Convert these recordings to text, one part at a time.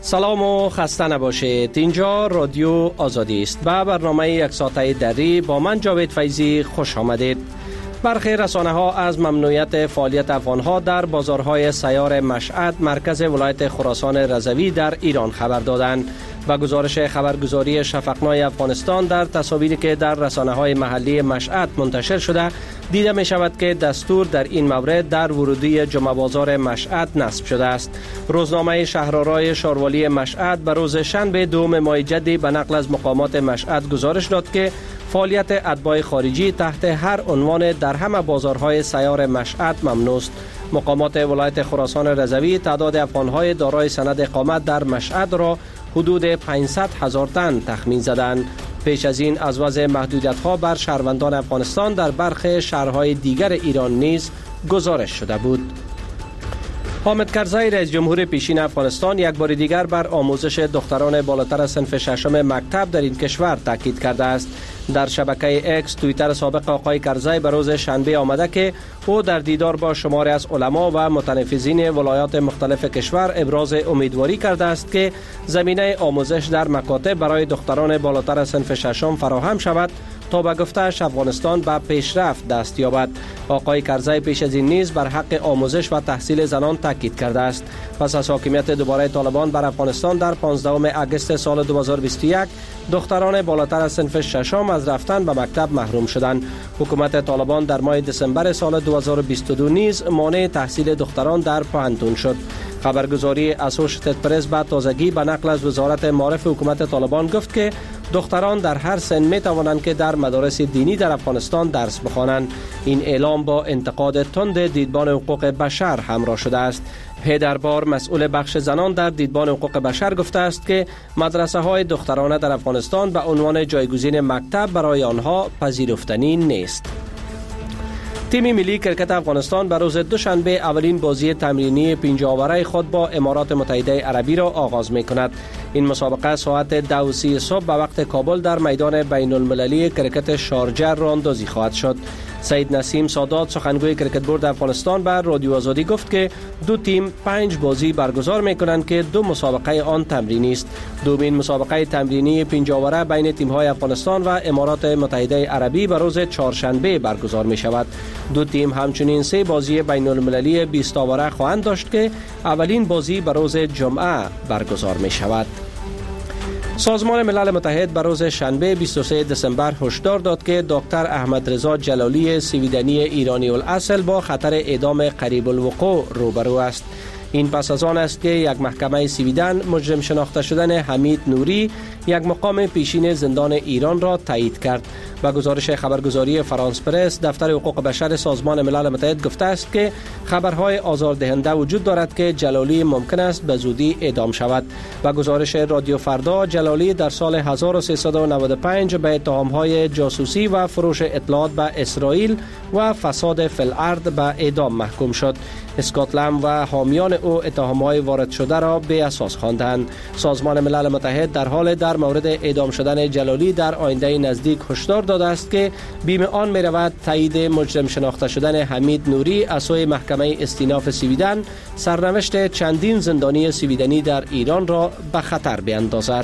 سلام و خسته نباشید. اینجا رادیو آزادی است و برنامه یک ساعته دری با من جاوید فیضی خوش آمدید. برخی رسانه ها از ممنوعیت فعالیت افغانها در بازارهای سیار مشهد مرکز ولایت خراسان رضوی در ایران خبر دادند و گزارش خبرگزاری شفقنای افغانستان در تصاویری که در رسانه های محلی مشهد منتشر شده دیده می شود که دستور در این مورد در ورودی جمعه بازار مشهد نصب شده است. روزنامه شهرآرای شاروالی مشهد به روز شنبه 2 ماه جدی به نقل از مقامات مشهد گزارش داد که فعالیت اتباع خارجی تحت هر عنوان در همه بازارهای سیار مشهد ممنوع است. مقامات ولایت خراسان رضوی تعداد افغانهای دارای سند اقامت در مشهد را حدود 500,000 تن تخمین زدند. پیش از این از وضع محدودیت‌ها بر شهروندان افغانستان در برخی شهرهای دیگر ایران نیز گزارش شده بود. حامد کرزی رئیس جمهور پیشین افغانستان یک بار دیگر بر آموزش دختران بالاتر از صنف ششم مکتب در این کشور تاکید کرده است. در شبکه اکس توییتر سابق آقای کرزی به روز شنبه آمده که او در دیدار با شماری از علما و متنفذین ولایات مختلف کشور ابراز امیدواری کرده است که زمینه آموزش در مکاتب برای دختران بالاتر از صنف ششم فراهم شود تا به گفته‌اش افغانستان به پیشرفت دست یابد. آقای کرزی پیش از این نیز بر حق آموزش و تحصیل زنان تاکید کرده است. پس از حاکمیت دوباره طالبان بر افغانستان در 15 آگوست سال 2021 دختران بالاتر از صنف ششم از رفتن به مکتب محروم شدند. حکومت طالبان در ماه دسامبر سال 2022 نیز مانع تحصیل دختران در پوهنتون شد. خبرگزاری اسوشیتد پرس به تازگی به نقل از وزارت معارف حکومت طالبان گفت که دختران در هر سن می توانند که در مدارس دینی در افغانستان درس بخوانند. این اعلام با انتقاد تند دیدبان حقوق بشر همراه شده است. هیدربار مسئول بخش زنان در دیدبان حقوق بشر گفته است که مدرسه های دخترانه در افغانستان به عنوان جایگزین مکتب برای آنها پذیرفتنی نیست. تیم ملی کرکت افغانستان به روز دوشنبه اولین بازی تمرینی 50 اوره خود با امارات متحده عربی را آغاز می کند. این مسابقه ساعت 2:30 صبح به وقت کابل در میدان بین المللی کرکت شارجه راه‌اندازی خواهد شد. سید نسیم سادات سخنگوی کرکت بورد افغانستان بر رادیو آزادی گفت که دو تیم 5 بازی برگزار می کنند که 2 مسابقه آن تمرینی است. دومین مسابقه تمرینی 50 اوره بین تیم‌های افغانستان و امارات متحده عربی به روز چهارشنبه برگزار می شود. دو تیم همچنین 3 بازی بین المللی 20 اوره خواهند داشت که اولین بازی به روز جمعه برگزار می شود. سازمان ملل متحد به روز شنبه 23 دسامبر هشدار داد که دکتر احمد رضا جلالی سویدنی ایرانی الاصل با خطر اعدام قریب الوقوع روبرو است. این پس از آن است که یک محکمه سویدن مجرم شناخته شدن حمید نوری یک مقام پیشین زندان ایران را تایید کرد. با گزارش خبرگزاری فرانس پرس دفتر حقوق بشر سازمان ملل متحد گفته است که خبرهای آزاردهنده وجود دارد که جلالی ممکن است به زودی اعدام شود. با گزارش رادیو فردا جلالی در سال 1395 به اتهامهای جاسوسی و فروش اطلاعات به اسرائیل و فساد فی الارض به اعدام محکوم شد. اسکاتلند و حامیان او اتهامهای وارد شده را بی اساس خواندند. سازمان ملل متحد در حال در مورد اعدام شدن جلالی در آینده نزدیک هشدار داده است که بیم آن می رود تایید مجرم شناخته شدن حمید نوری از سوی محکمه استیناف سویدن سرنوشت چندین زندانی سویدنی در ایران را به خطر بیندازد.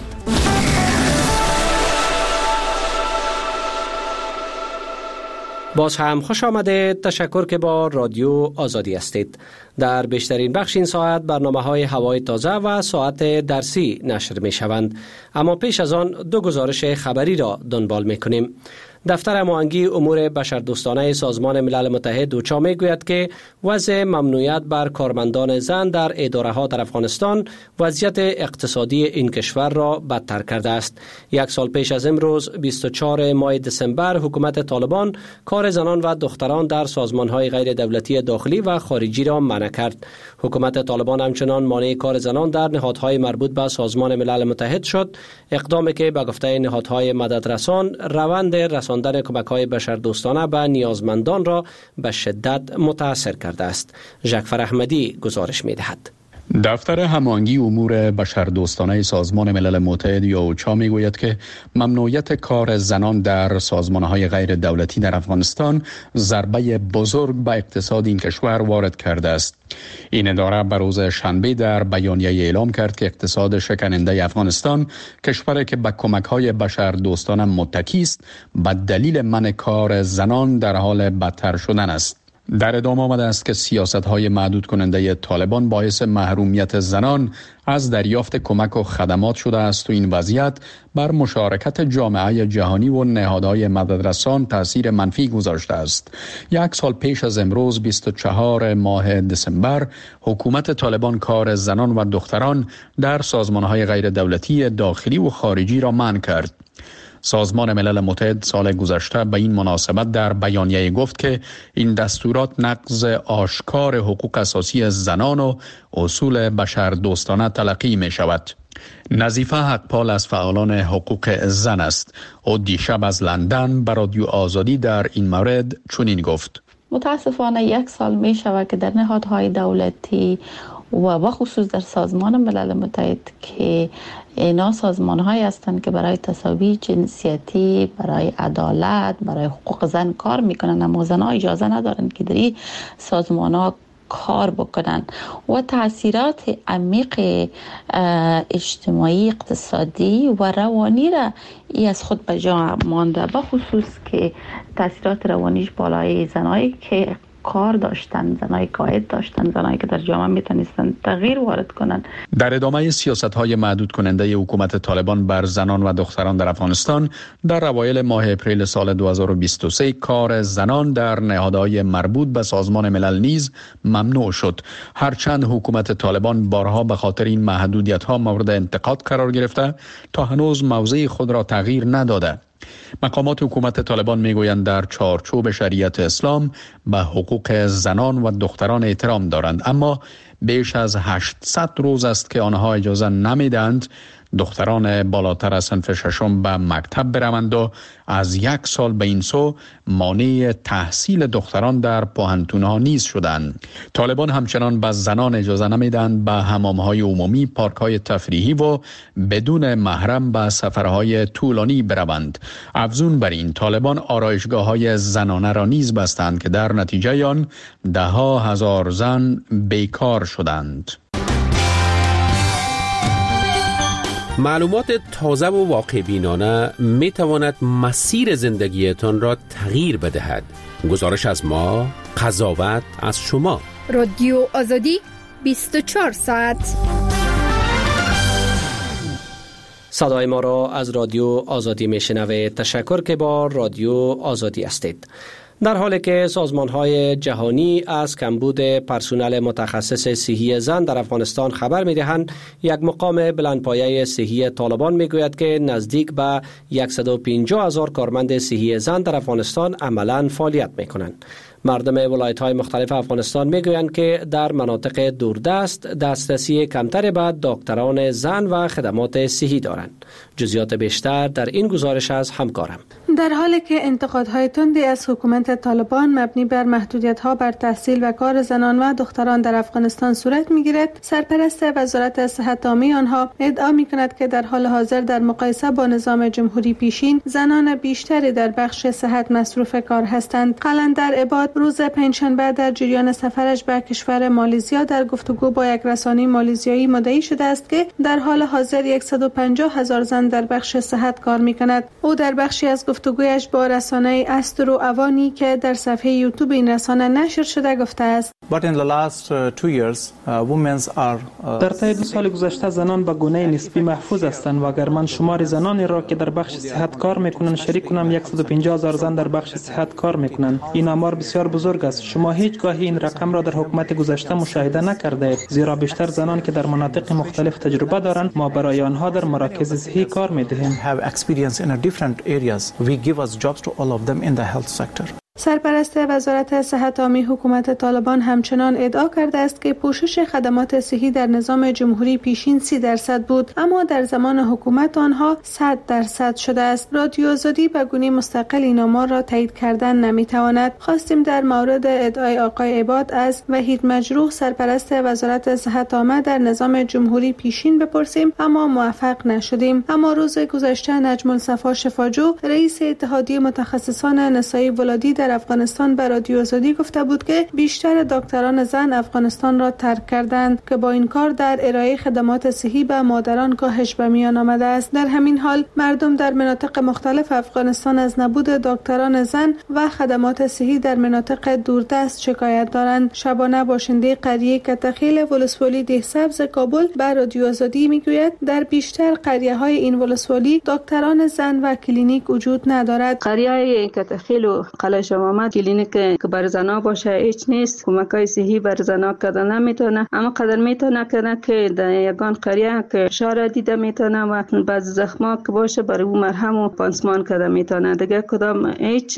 باز هم خوش آمده. تشکر که با رادیو آزادی هستید. در بیشترین بخش این ساعت برنامه‌های هوای تازه و ساعت درسی نشر می شوند. اما پیش از آن 2 گزارش خبری را دنبال می کنیم. دفتر معانگی امور بشردوستانه سازمان ملل متحد اوچا می گوید که وضع ممنوعیت بر کارمندان زن در اداره‌ها در افغانستان وضعیت اقتصادی این کشور را بدتر کرده است. 1 سال پیش از امروز 24 ماه دسامبر حکومت طالبان کار زنان و دختران در سازمان‌های غیر دولتی داخلی و خارجی را منع کرد. حکومت طالبان همچنان مانع کار زنان در نهادهای مربوط به سازمان ملل متحد شد، اقدامی که به گفته نهادهای مددرسان روند رساندن کمک‌های بشردوستانه به نیازمندان را به شدت متاثر کرده است. ژکفر احمدی گزارش می‌دهد. دفتر هماهنگی امور بشردوستانه سازمان ملل متحد یا اوچا میگوید که ممنوعیت کار زنان در سازمانهای غیر دولتی در افغانستان ضربه بزرگ به اقتصاد این کشور وارد کرده است. این اداره به روز شنبه در بیانیه اعلام کرد که اقتصاد شکننده افغانستان، کشوری که به کمک‌های بشردوستانه متکی است، به دلیل منع کار زنان در حال بدتر شدن است. در ادامه آمده است که سیاست‌های محدود کننده طالبان باعث محرومیت زنان از دریافت کمک و خدمات شده است و این وضعیت بر مشارکت جامعه جهانی و نهادهای مددرسان تأثیر منفی گذاشته است. یک سال پیش از امروز 24 ماه دسامبر حکومت طالبان کار زنان و دختران در سازمان‌های غیر دولتی داخلی و خارجی را منع کرد. سازمان ملل متحد سال گذشته به این مناسبت در بیانیه گفت که این دستورات نقض آشکار حقوق اساسی زنان و اصول بشردوستانه تلقی می شود. نظیفه حقپال از فعالان حقوق زن است. او دیشب از لندن به رادیو آزادی در این مورد چنین گفت: متاسفانه 1 سال می شود که در نهادهای دولتی و بخصوص در سازمان ملل متحد که اینا سازمان هایی هستند که برای تساوی جنسیتی، برای عدالت، برای حقوق زن کار میکنن، اما زن ها اجازه ندارند که در این سازمان ها کار بکنن و تاثیرات عمیق اجتماعی، اقتصادی و روانی را ای از خود به جا مانده، بخصوص که تاثیرات روانیش بالای زنایی که کار داشتن، زنای قائد داشتن، زنایی که در جامعه میتونستن تغییر وارد کنن. در ادامه سیاست‌های محدود کننده حکومت طالبان بر زنان و دختران در افغانستان، در اوایل ماه اپریل سال 2023 کار زنان در نهادهای مربوط به سازمان ملل نیز ممنوع شد. هرچند حکومت طالبان بارها به خاطر این محدودیت‌ها مورد انتقاد قرار گرفته، تا هنوز موضع خود را تغییر نداده. مقامات حکومت طالبان میگویند در چارچوب شریعت اسلام به حقوق زنان و دختران احترام دارند، اما بیش از 800 روز است که آنها اجازه نمیدند دختران بالاتر از صنف ششم به مکتب بروند و از 1 سال به این سو مانع تحصیل دختران در پوهنتون‌ها نیز شدند. طالبان همچنان به زنان اجازه نمیدند به حمام‌های عمومی، پارک‌های تفریحی و بدون محرم به سفرهای طولانی بروند. افزون بر این، طالبان آرایشگاه‌های زنانه را نیز بستند که در نتیجه آن ده‌ها هزار زن بیکار شدند. معلومات تازه و واقع بینانه می تواند مسیر زندگیتان را تغییر بدهد. گزارش از ما، قضاوت از شما. رادیو آزادی 24 ساعت. صدای ما را از رادیو آزادی می شنوید. تشکر که با رادیو آزادی هستید. در حالی که سازمان‌های جهانی از کمبود پرسنل متخصص صحی زن در افغانستان خبر می‌دهند، یک مقام بلندپایه صحی طالبان می‌گوید که نزدیک به 150,000 کارمند صحی زن در افغانستان عملاً فعالیت می‌کنند. مردم ولایت‌های مختلف افغانستان می‌گویند که در مناطق دوردست دسترسی کمتری به دکتران زن و خدمات صحی دارند. جزئیات بیشتر در این گزارش از همکارم. در حالی که انتقادهای تندی از حکومت طالبان مبنی بر محدودیت‌ها بر تحصیل و کار زنان و دختران در افغانستان صورت می‌گیرد، سرپرست وزارت صحت عامه آنها ادعا می‌کند که در حال حاضر در مقایسه با نظام جمهوری پیشین، زنان بیشتری در بخش صحت مصروف کار هستند. قلندر عباد روز پنجشنبه در جریان سفرش به کشور مالزیا در گفتگو با یک رسانه مالزیایی مدعی شده است که در حال حاضر 150,000 زن در بخش صحت کار می‌کند. او در بخشی از گفتگویش با رسانه استرو اوانی که در صفحه یوتیوب این رسانه نشر شده گفته است: در طی 2 سال گذشته زنان به گونه نسبی محفوظ هستند و اگر من شمار زنانی را که در بخش صحت کار میکنند شریک کنم، 150,000 زن در بخش صحت کار میکنند. این آمار بسیار بزرگ است. شما هیچگاه این رقم را در حکومت گذشته مشاهده نکرده اید، زیرا بیشتر زنان که در مناطق مختلف تجربه دارند ما برای آنها در مراکز صحی کار میدهیم. We give us jobs to all of them in the health sector. سرپرست وزارت صحت عامه حکومت طالبان همچنان ادعا کرده است که پوشش خدمات صحی در نظام جمهوری پیشین 30% بود، اما در زمان حکومت آنها 100% شده است. رادیو آزادی به گونه مستقل این آمار را تایید کردن نمیتواند. خواستیم در مورد ادعای آقای عباد از وحید مجروح سرپرست وزارت صحت عامه در نظام جمهوری پیشین بپرسیم، اما موفق نشدیم. اما روز گذشته نجم الصفا شفاجو رئیس اتحادیه متخصصان نسایی ولادی در افغانستان به رادیو آزادی گفته بود که بیشتر دکتران زن افغانستان را ترک کردند که با این کار در ارائه خدمات صحی به مادران کاهش به میان آمده است. در همین حال مردم در مناطق مختلف افغانستان از نبود دکتران زن و خدمات صحی در مناطق دوردست شکایت دارند. شبانه باشنده قریه کتخیل ولسوالی دهسبز کابل به رادیو آزادی میگوید در بیشتر قریه های این ولسوالی دکتران زن و کلینیک وجود ندارد. قریه کتخیل و قلعه شمامت کلینیک که بر زنا باشه هیچ نیست. کمکای صحی بر زنا کردن نمیتونه، اما قدر میتونه که در یگان قریه که شاره دیده میتونه و بعض زخما که باشه برای اون مرهم و پانسمان کرده میتونه. دیگه کدام هیچ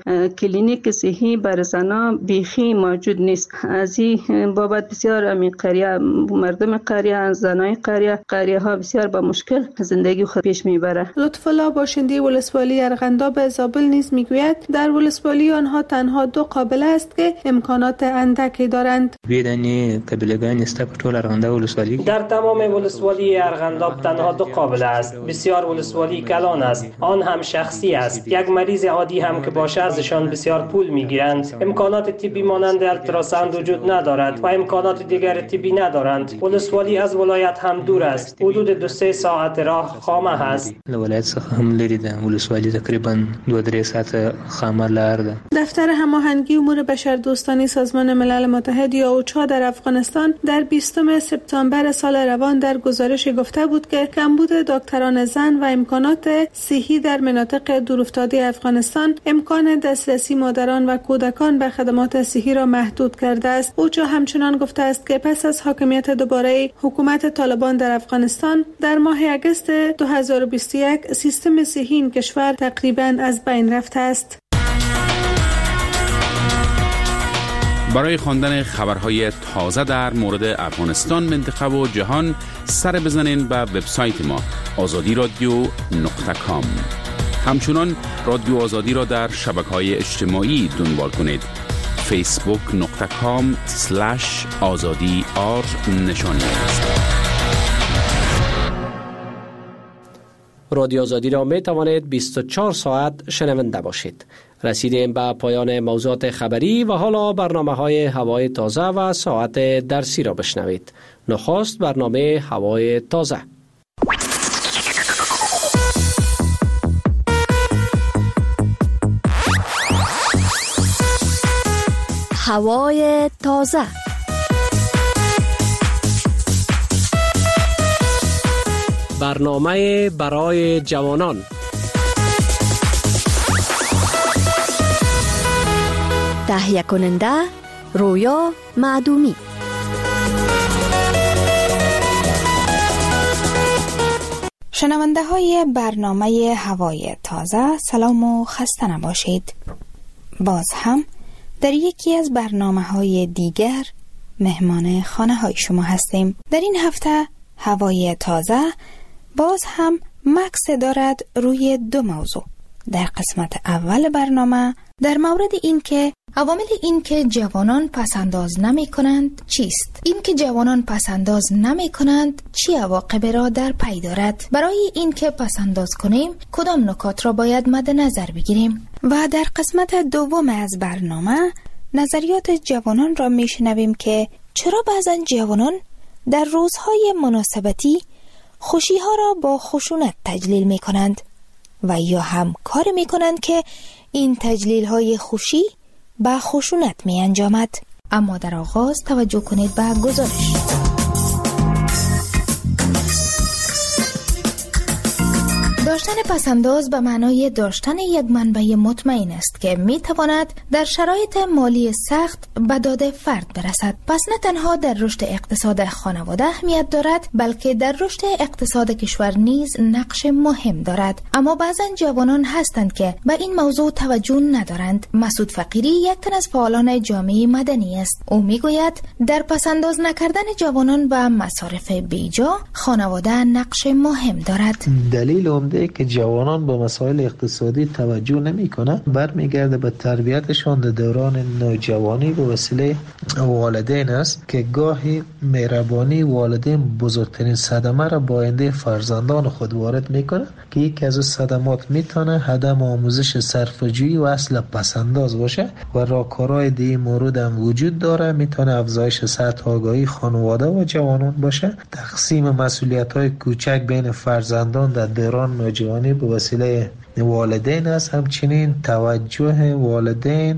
کلینیک صحی بر زنا بیخی موجود نیست. از این بابت بسیار امی قریه مردم قریه زنای قریه ها بسیار با مشکل زندگی خود پیش میبره. لطف الله باشنده ولسوالی ارغنداب زابل نیز میگوید در ولسوالی آنها تنها 2 قابله است که امکانات اندکی دارند. بیدنی قبیله‌گان است په ټول ارغنداب ولسوالی در تمام ولسوالی ارغنداب تنها 2 قابله است. بسیار ولسوالی کلان است، آن هم شخصی است. یک مریض عادی هم که باشه ازشان بسیار پول میگیرند. امکانات طبی مانند التراساوند وجود ندارد و امکانات دیگر طبی ندارند. ولسوالی از ولایت هم دور است، حدود 2-3 ساعت راه خامه است. ولایت څخه هم لري ده. ولسوالی تقریبا 2-3 ساعت خامه لار ده. دفتر هماهنگی امور بشردوستانه سازمان ملل متحد یا اوچا در افغانستان در 20 سپتامبر سال روان در گزارش گفته بود که کمبود دکتران زن و امکانات صحی در مناطق دورافتاده افغانستان امکان دسترسی مادران و کودکان به خدمات صحی را محدود کرده است. اوچا همچنان گفته است که پس از حاکمیت دوباره حکومت طالبان در افغانستان در ماه اگست 2021 سیستم صحی این کشور تقریبا از بین رفته است. برای خواندن خبرهای تازه در مورد افغانستان، منطقه و جهان سر بزنین به وبسایت ما azadiradio.com. همچنان رادیو آزادی را در شبکه‌های اجتماعی دنبال کنید. facebook.com/azadi_r نشانی است. رادیو آزادی را می توانید 24 ساعت شنونده باشید. رسیدیم به پایان موضوعات خبری و حالا برنامه‌های هوای تازه و ساعت درسی را بشنوید. نخست برنامه هوای تازه. هوای تازه. برنامه برای جوانان. تهیه کننده رویا معدومی. شنونده های برنامه هوای تازه، سلام و خسته نباشید. باز هم در یکی از برنامه های دیگر مهمان خانه های شما هستیم. در این هفته هوای تازه باز هم مکس دارد روی 2 موضوع. در قسمت اول برنامه در مورد این که عوامل این که جوانان پسنداز نمی کنند چیست؟ این که جوانان پسنداز نمی کنند چی عواقب را در پی دارد؟ برای این که پسنداز کنیم کدام نکات را باید مد نظر بگیریم؟ و در قسمت دوم از برنامه نظریات جوانان را می شنویم که چرا بعضا جوانان در روزهای مناسبتی خوشی ها را با خشونت تجلیل می کنند و یا هم کار می کنند که این تجلیل های خوشی با خشونت می انجامد. اما در آغاز توجه کنید به گزارش. داشتن پسنداز به معنای داشتن یک منبع مطمئن است که می تواند در شرایط مالی سخت به داد فرد برسد. پس نه تنها در رشد اقتصاد خانواده اهمیت دارد، بلکه در رشد اقتصاد کشور نیز نقش مهم دارد. اما بعضا جوانان هستند که به این موضوع توجه ندارند. مسعود فقیری یک تن از فعالان جامعه مدنی است. او میگوید در پسنداز نکردن جوانان به مصارف بیجا خانواده نقش مهم دارد. دلیل عمده که جوانان به مسائل اقتصادی توجه نمی‌کنند برمیگرده به تربیتشان در دوران نوجوانی به وسیله والدین است که گاهی مهربانی والدین بزرگترین صدمه را با آینده فرزندان خود وارد میکنه که یکی از صدمات میتونه عدم آموزش صرفه‌جویی و اصل پسنداز باشه و راهکارهای دیگه مورد هم وجود داره. میتونه افزایش سطح آگاهی خانواده و جوانان باشه، تقسیم مسئولیت‌های کوچک بین فرزندان در دوران نوجوانی به وسیله والدین است، همچنین توجه والدین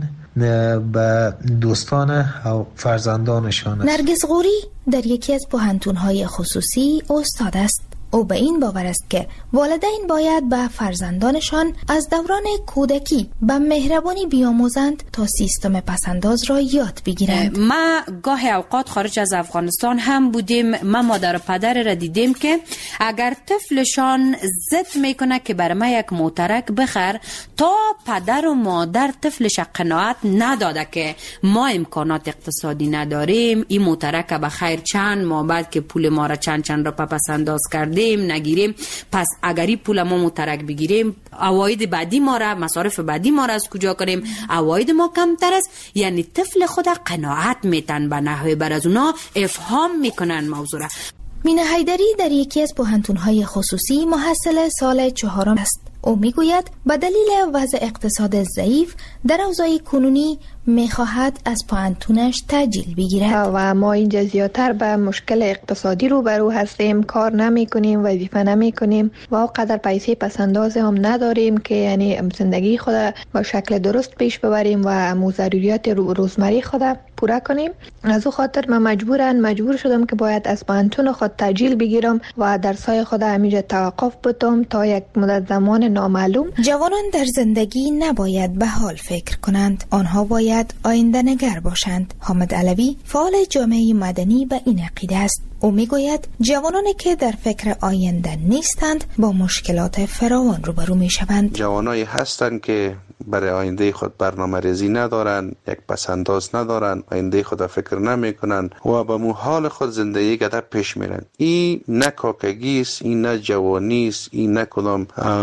به دوستان و فرزندانشان است. نرگس غوری در یکی از پوهنتون‌های خصوصی استاد است. او به این باور است که والدین باید به فرزندانشان از دوران کودکی به مهربانی بیاموزند تا سیستم پسنداز را یاد بگیرند. ما گاهی اوقات خارج از افغانستان هم بودیم، ما مادر و پدر را دیدیم که اگر طفلشان ضد میکنه که برای ما یک موترک بخر، تا پدر و مادر طفلش قناعت نداده که ما امکانات اقتصادی نداریم، این موترک به خیر چند ماه بعد که پول ما را چند را پسنداز کرد نگیریم، پس اگری پول ما مترک بگیریم، عواید بعدی ما را، مصارف بعدی ما را از کجا کنیم؟ عواید ما کمتر است. یعنی طفل خود قناعت میتن به نحوه بر از اونا افهام میکنن موضوع را. مینا حیدری در یکی از پوهنتون‌های خصوصی محصل سال 4 است. او میگوید به دلیل وضع اقتصاد ضعیف در اوضاع کنونی میخواهد از پوهنتونش تأجیل بگیرد و ما اینجا زیادتر به مشکل اقتصادی روبرو هستیم، کار نمی کنیم، وظیفه نمی کنیم و اونقدر پیسه پسنداز هم نداریم که یعنی زندگی خود با شکل درست پیش ببریم و ضروریات روزمره خود پورا کنیم. از او خاطر من مجبور شدم که باید از پوهنتون خود تأجیل بگیرم و درسای خود همینجا توقف بدم تا یک مدت زمان نامعلوم. جوانان در زندگی نباید به حال فکر کنند، آنها باید آینده نگر باشند. حامد علوی فعال جامعه مدنی به این عقیده است. او میگوید جوانانی که در فکر آینده نیستند با مشکلات فراوان روبرو میشوند. جوانایی هستند که برای آینده خود برنامه‌ریزی ندارن، یک پسنداز ندارن، آینده خود فکر نمیکنن و به حال خود زندگی گذر پیش میرن. این نه کاکگی است، این نه جوانی است، این نه کدام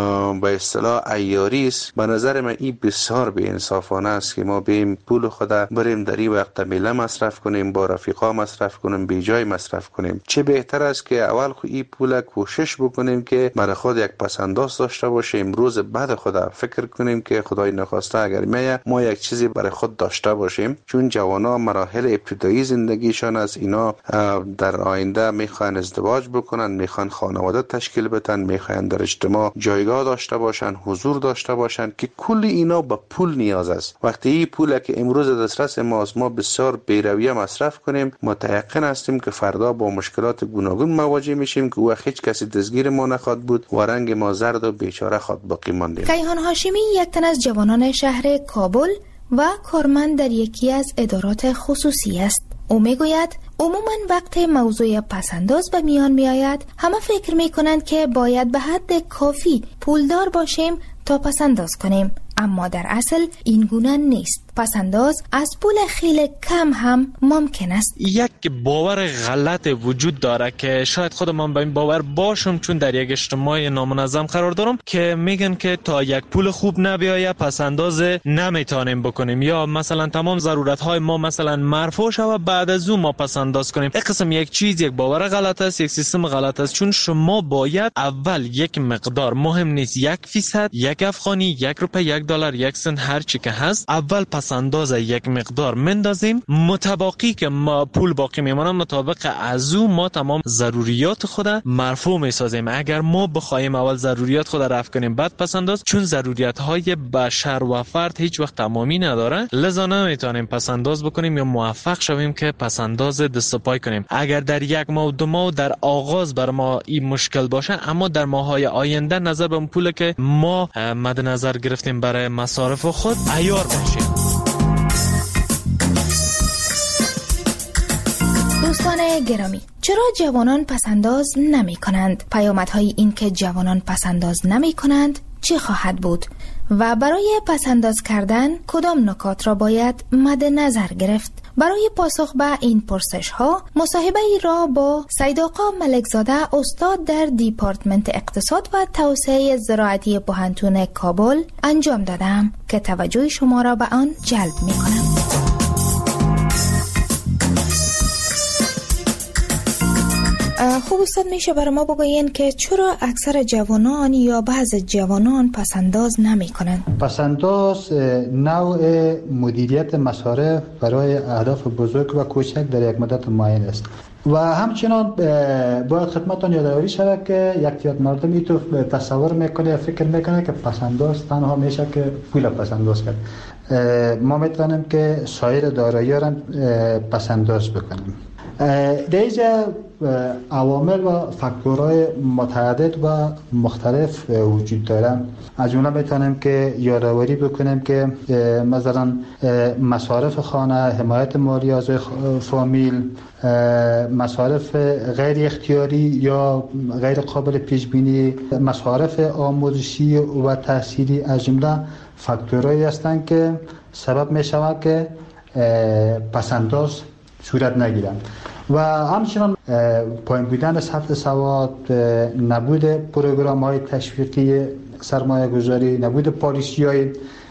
به اصطلاح عیاری است. به نظر من این بسیار بی‌انصافانه است که ما بیم پول خود بریم در این وقت میله مصرف کنیم، با رفیقا مصرف کنیم، بی جای مصرف کنیم. چه بهتر است که اول خود این پول کوشش بکنیم که برای خود یک پسنداز داشته باشیم، روز بعد خود فکر کنیم که خدای نخواسته اگر ما یک چیزی برای خود داشته باشیم. چون جوانا مراحل ابتدایی زندگیشان از اینا در آینده میخوان ازدواج بکنن، میخوان خانواده تشکیل بدن، میخوان در اجتماع جایگاه داشته باشن، حضور داشته باشن که کل اینا به پول نیاز است. وقتی این پول که امروز دسترس ماست ما بسیار بی‌رویه مصرف کنیم، متيقن هستیم که فردا با مشکلات گوناگون مواجه میشیم که او هیچ کسی دستگیر ما نخواد بود و رنگ ما زرد و بیچاره خود باقی ماندیم. کیهان هاشمی یک تن از جوانان شهر کابل و کارمند در یکی از ادارات خصوصی است. او میگوید عموماً وقت موضوع پسنداز به میان میآید همه فکر میکنند که باید به حد کافی پولدار باشیم تا پسنداز کنیم، اما در اصل این گونه نیست. پسنداز از پول خیلی کم هم ممکن است. یک باور غلط وجود داره که شاید خود من به این باور باشم، چون در یک اجتماع نامنظم قرار دارم که میگن که تا یک پول خوب نبیایه پسنداز نمیتونیم بکنیم، یا مثلا تمام ضرورت های ما مثلا مرفوع شوه بعد از اون ما پسنداز کنیم. این قسم یک چیز، یک باور غلط است، یک سیستم غلط است. چون شما باید اول یک مقدار، مهم نیست 1%، 1 افغانی، 1 روپیه، $1، 1 سنت، هر چی که هست، اول پسنداز یک مقدار مندازیم، متباقی که ما پول باقی میمونه مطابق از او ما تمام ضروریات خود مرفوع میسازیم. اگر ما بخوایم اول ضروریات خود رفع کنیم بعد پسنداز، چون ضروریات های بشر و فرد هیچ وقت تمامی نداره، لذا نمیتونیم پسنداز بکنیم یا موفق شویم که پسنداز دست و پای کنیم. اگر در یک ماه و 2 ماه در آغاز بر ما این مشکل باشه، اما در ماهای آینده نظر به پول که ما مد نظر گرفتیم برای مصارف خود عیار بشیم. دوستان گرامی، چرا جوانان پسنداز نمی کنند؟ پیامدهای این که جوانان پسنداز نمی کنند چه خواهد بود؟ و برای پسنداز کردن کدام نکات را باید مد نظر گرفت؟ برای پاسخ به این پرسش ها مصاحبه ای را با سید آقا ملکزاده، استاد در دیپارتمنت اقتصاد و توسعه زراعتی پوهنتون کابل انجام دادم که توجه شما را به آن جلب می کنم. خوب استاد، میشه برای ما بگوین که چرا اکثر جوانان یا بعض جوانان پسنداز نمی کنند؟ پسنداز نوع مدیریت مصارف برای اهداف بزرگ و کوچک در یک مدت معین است و همچنان باید خدمتتان یادآوری شود که یک تعداد مردمی تو تصور میکنه یا فکر میکنه که پسنداز تنها میشه که پول پسنداز کرد. ما میتونیم که سایر دارایی‌ها را پسنداز بکنیم. در اینجا عوامل و فاکتورهای متعدد و مختلف وجود دارن. از جمله میتونیم که یادآوری بکنیم که مثلا مصارف خانه، حمایت مالی از فامیل، مصارف غیر اختیاری یا غیر قابل پیش بینی، مصارف آموزشی و تحصیلی از جمله فاکتورهایی هستند که سبب میشود که پسنداز صورت نگیرند. و همچنان پایین بودن سطح سواد، نبود پروگرام های تشویقی سرمایه گذاری، نبود پالیسی های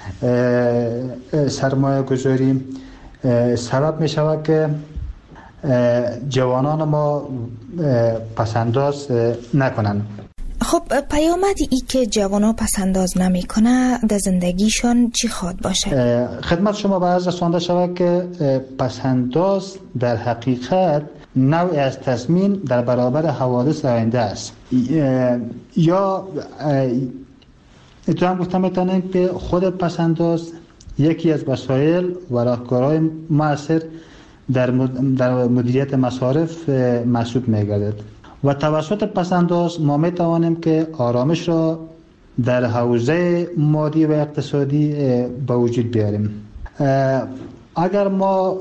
سرمایه گذاری سبب می شود که جوانان ما پسنداز نکنند. خب پیامدی ای که جوانا پسنداز نمی کنه در زندگیشون چی خواهد باشه؟ خدمت شما به عرض رسانده شود که پسنداز در حقیقت نوعی از تضمین در برابر حوادث آینده است. یا اتفاقا گفتم میتونیم که خود پسنداز یکی از وسایل و راهکارهای مؤثر در مدیریت مصارف محسوب میگردد و توسط پسنداز ما میتوانیم که آرامش را در حوزه مادی و اقتصادی به وجود بیاریم. اگر ما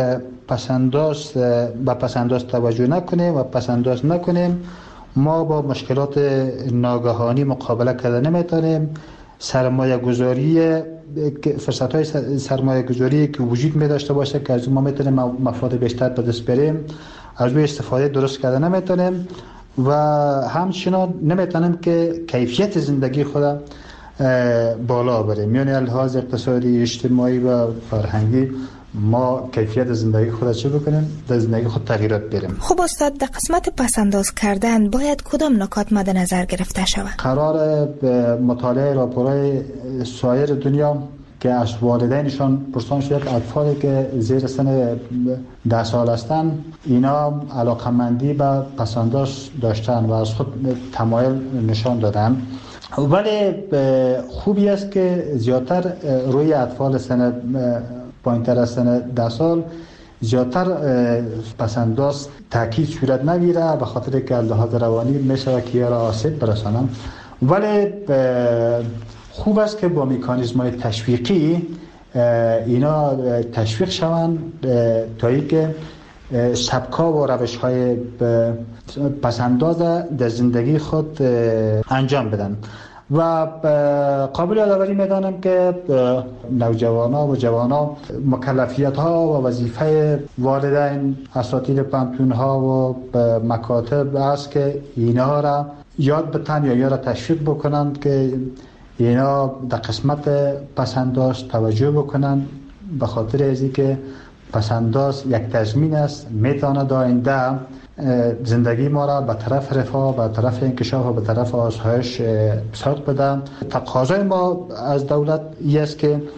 به پسنداز توجه نکنیم و پسنداز نکنیم، ما با مشکلات ناگهانی مقابله کردن نمیتونیم. سرمایه گذاری، فرصت های سرمایه گذاری که وجود می داشته باشه که از ما میتونیم مفاد بیشتر به دست بریم، از روی استفاده درست کردن نمیتونیم و همچنان نمیتونیم که کیفیت زندگی خود بالا بریم. یعنی لحاظ اقتصادی، اجتماعی و فرهنگی ما کیفیت زندگی خود چه بکنیم؟ در زندگی خود تغییرات بریم. خب استاد، در قسمت پسنداز کردن باید کدام نکات مد نظر گرفته شود؟ قرار مطالعه راپورهای سایر دنیا که از والدینشان پرسان شد اطفالی که زیر سن 10 سال هستند اینا علاقمندی به پسنداز داشتن و از خود تمایل نشان دادن، ولی خوبی است که زیادتر روی اطفال سن پایین‌تر از سن 10 سال زیادتر پسنداز تاکید صورت نگیره به خاطر که از لحاظ روانی میشه که یا را آسیب برسانن، ولی خوب است که با مکانیزم‌های تشویقی اینا تشویق شوند تا اینکه سبک‌ها و روش‌های پسنداز در زندگی خود انجام بدن. و قابل یادآوری می‌دانم که نوجوانان و جوانان مکلفیت‌ها و وظیفه والدین، اساتید پانتون‌ها و مکاتب است که اینها را یاد بتن یا را تشویق بکنند که اینا در قسمت پسنداز توجه بکنند، به خاطر از اینکه پسنداز یک تضمین است، میتواند آینده زندگی ما را به طرف رفاه، به طرف انکشاف و به طرف آسایش سوق بده. تقاضای ما از دولت این است که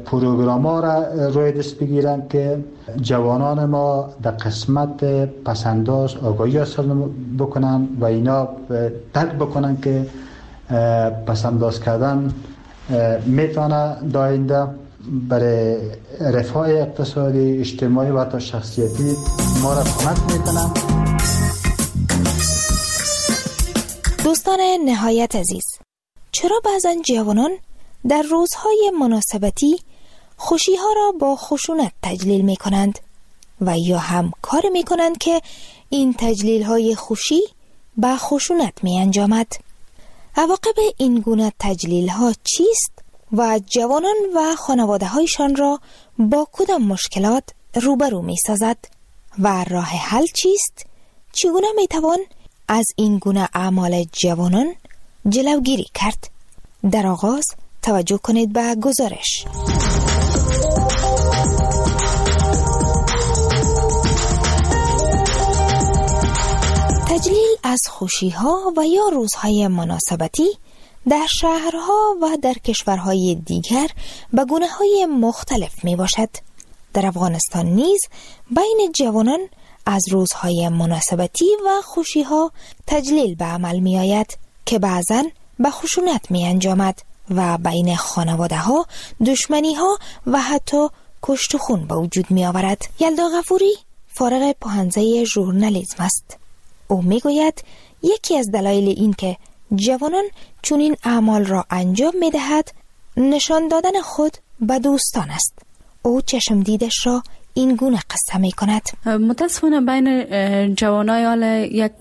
پروگرام ها را روی دست بگیرن که جوانان ما در قسمت پسنداز آگاهی حاصل بکنن و اینا درک بکنن که پسنداز کردن میتونه داینده برای رفاه اقتصادی، اجتماعی و حتی شخصیتی ما را کمک میکنن. دوستان نهایت عزیز، چرا بعضا جوانان در روزهای مناسبتی خوشی ها را با خشونت تجلیل می کنند و یا هم کار می کنند که این تجلیل های خوشی با خشونت می انجامد؟ عواقب این گونه تجلیل ها چیست و جوانان و خانواده هایشان را با کدام مشکلات روبرو می سازد و راه حل چیست؟ چگونه می توان از این گونه اعمال جوانان جلوگیری کرد؟ در آغاز توجه کنید به گزارش. تجلیل از خوشی‌ها و یا روزهای مناسبتی در شهرها و در کشورهای دیگر به گونه‌های مختلف می باشد. در افغانستان نیز بین جوانان از روزهای مناسبتی و خوشی‌ها تجلیل به عمل می آید که بعضاً به خشونت می انجامد و بین خانواده ها دشمنی ها و حتی کشت و خون به وجود می آورد. یلدا غفوری فارغ پوهنځی ژورنالیسم است. او می گوید یکی از دلایل این که جوانان چنین اعمال را انجام می دهد نشان دادن خود به دوستان است. او چشم دیدش را این گونه قصه می کند. متاسفانه بین جوانای حال یک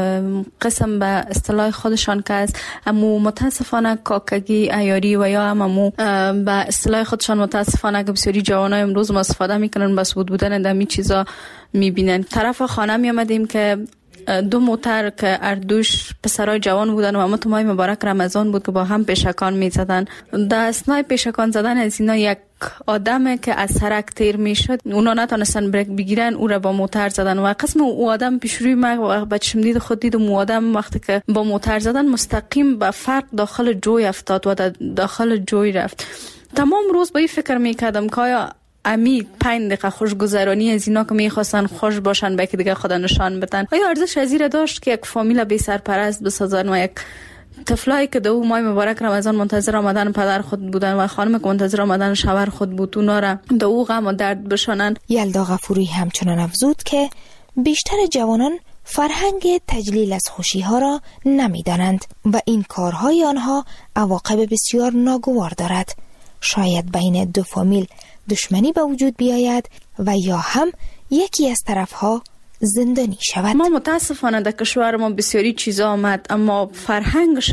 قسم به اصطلاح خودشان که است، امو متاسفانه کاکگی عیاری و یا امو به اصطلاح خودشان متاسفانه که بسیاری جوانای امروز ما استفاده میکنن بس بودن دمی چیزا میبینن. طرف خانه می آمدیم که دو موتر که اردوش پسرای جوان بودن و امت ماه مبارک رمضان بود که با هم پیشکان می زدن. در اثنای پیشکان زدن از اینا یک آدمه که از سرک تیر می شد، اونا نتونستن بریک بگیرن، او را با موتر زدن و قسم او آدم پیش روی ما بچم دید خود دید و آدم وقتی که با موتر زدن مستقیم به فرق داخل جوی افتاد و داخل جوی رفت. تمام روز با این فکر می کردم که آیا امی 5 دقیقه خوشگذرانی از اینا که میخواستن خوش باشن به که دیگه خدا نشان بدن، آیا ارزش از این داشت که یک فامیل بی سرپرست بسازن و یک طفلایی که دو ماه مبارک رمضان منتظر آمدن پدر خود بودن و خانم که منتظر آمدن شوهر خود بود اونا را دو غم و درد بشانن؟ یلدا غفوری همچنان افزود که بیشتر جوانان فرهنگ تجلیل از خوشی ها را نمیدانند و این کارهای آنها عواقب بسیار ناگوار دارد. شاید بین دو فامیل دشمنی به وجود بیاید و یا هم یکی از طرفها زندانی شود. ما متاسفانه در کشور ما بسیاری چیزا آمد اما فرهنگش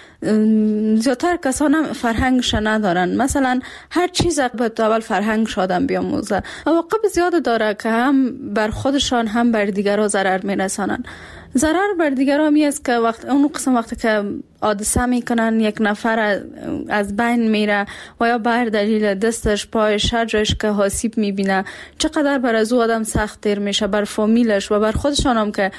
زیادتر کسان فرهنگش ندارن. مثلا هر چیز باید اول فرهنگش آدم بیاموزه. عواقب زیاد داره که هم بر خودشان هم بر دیگران ضرر میرسانن. ضرر بر دیگران می است که اون قسم وقتی که حادثه میکنن یک نفر از بین میره و یا بر دلیل دستش پایش هر جایش که آسیب میبینه چقدر بر از او آدم سخت تیر میشه، بر فامیلش و بر خودشان هم که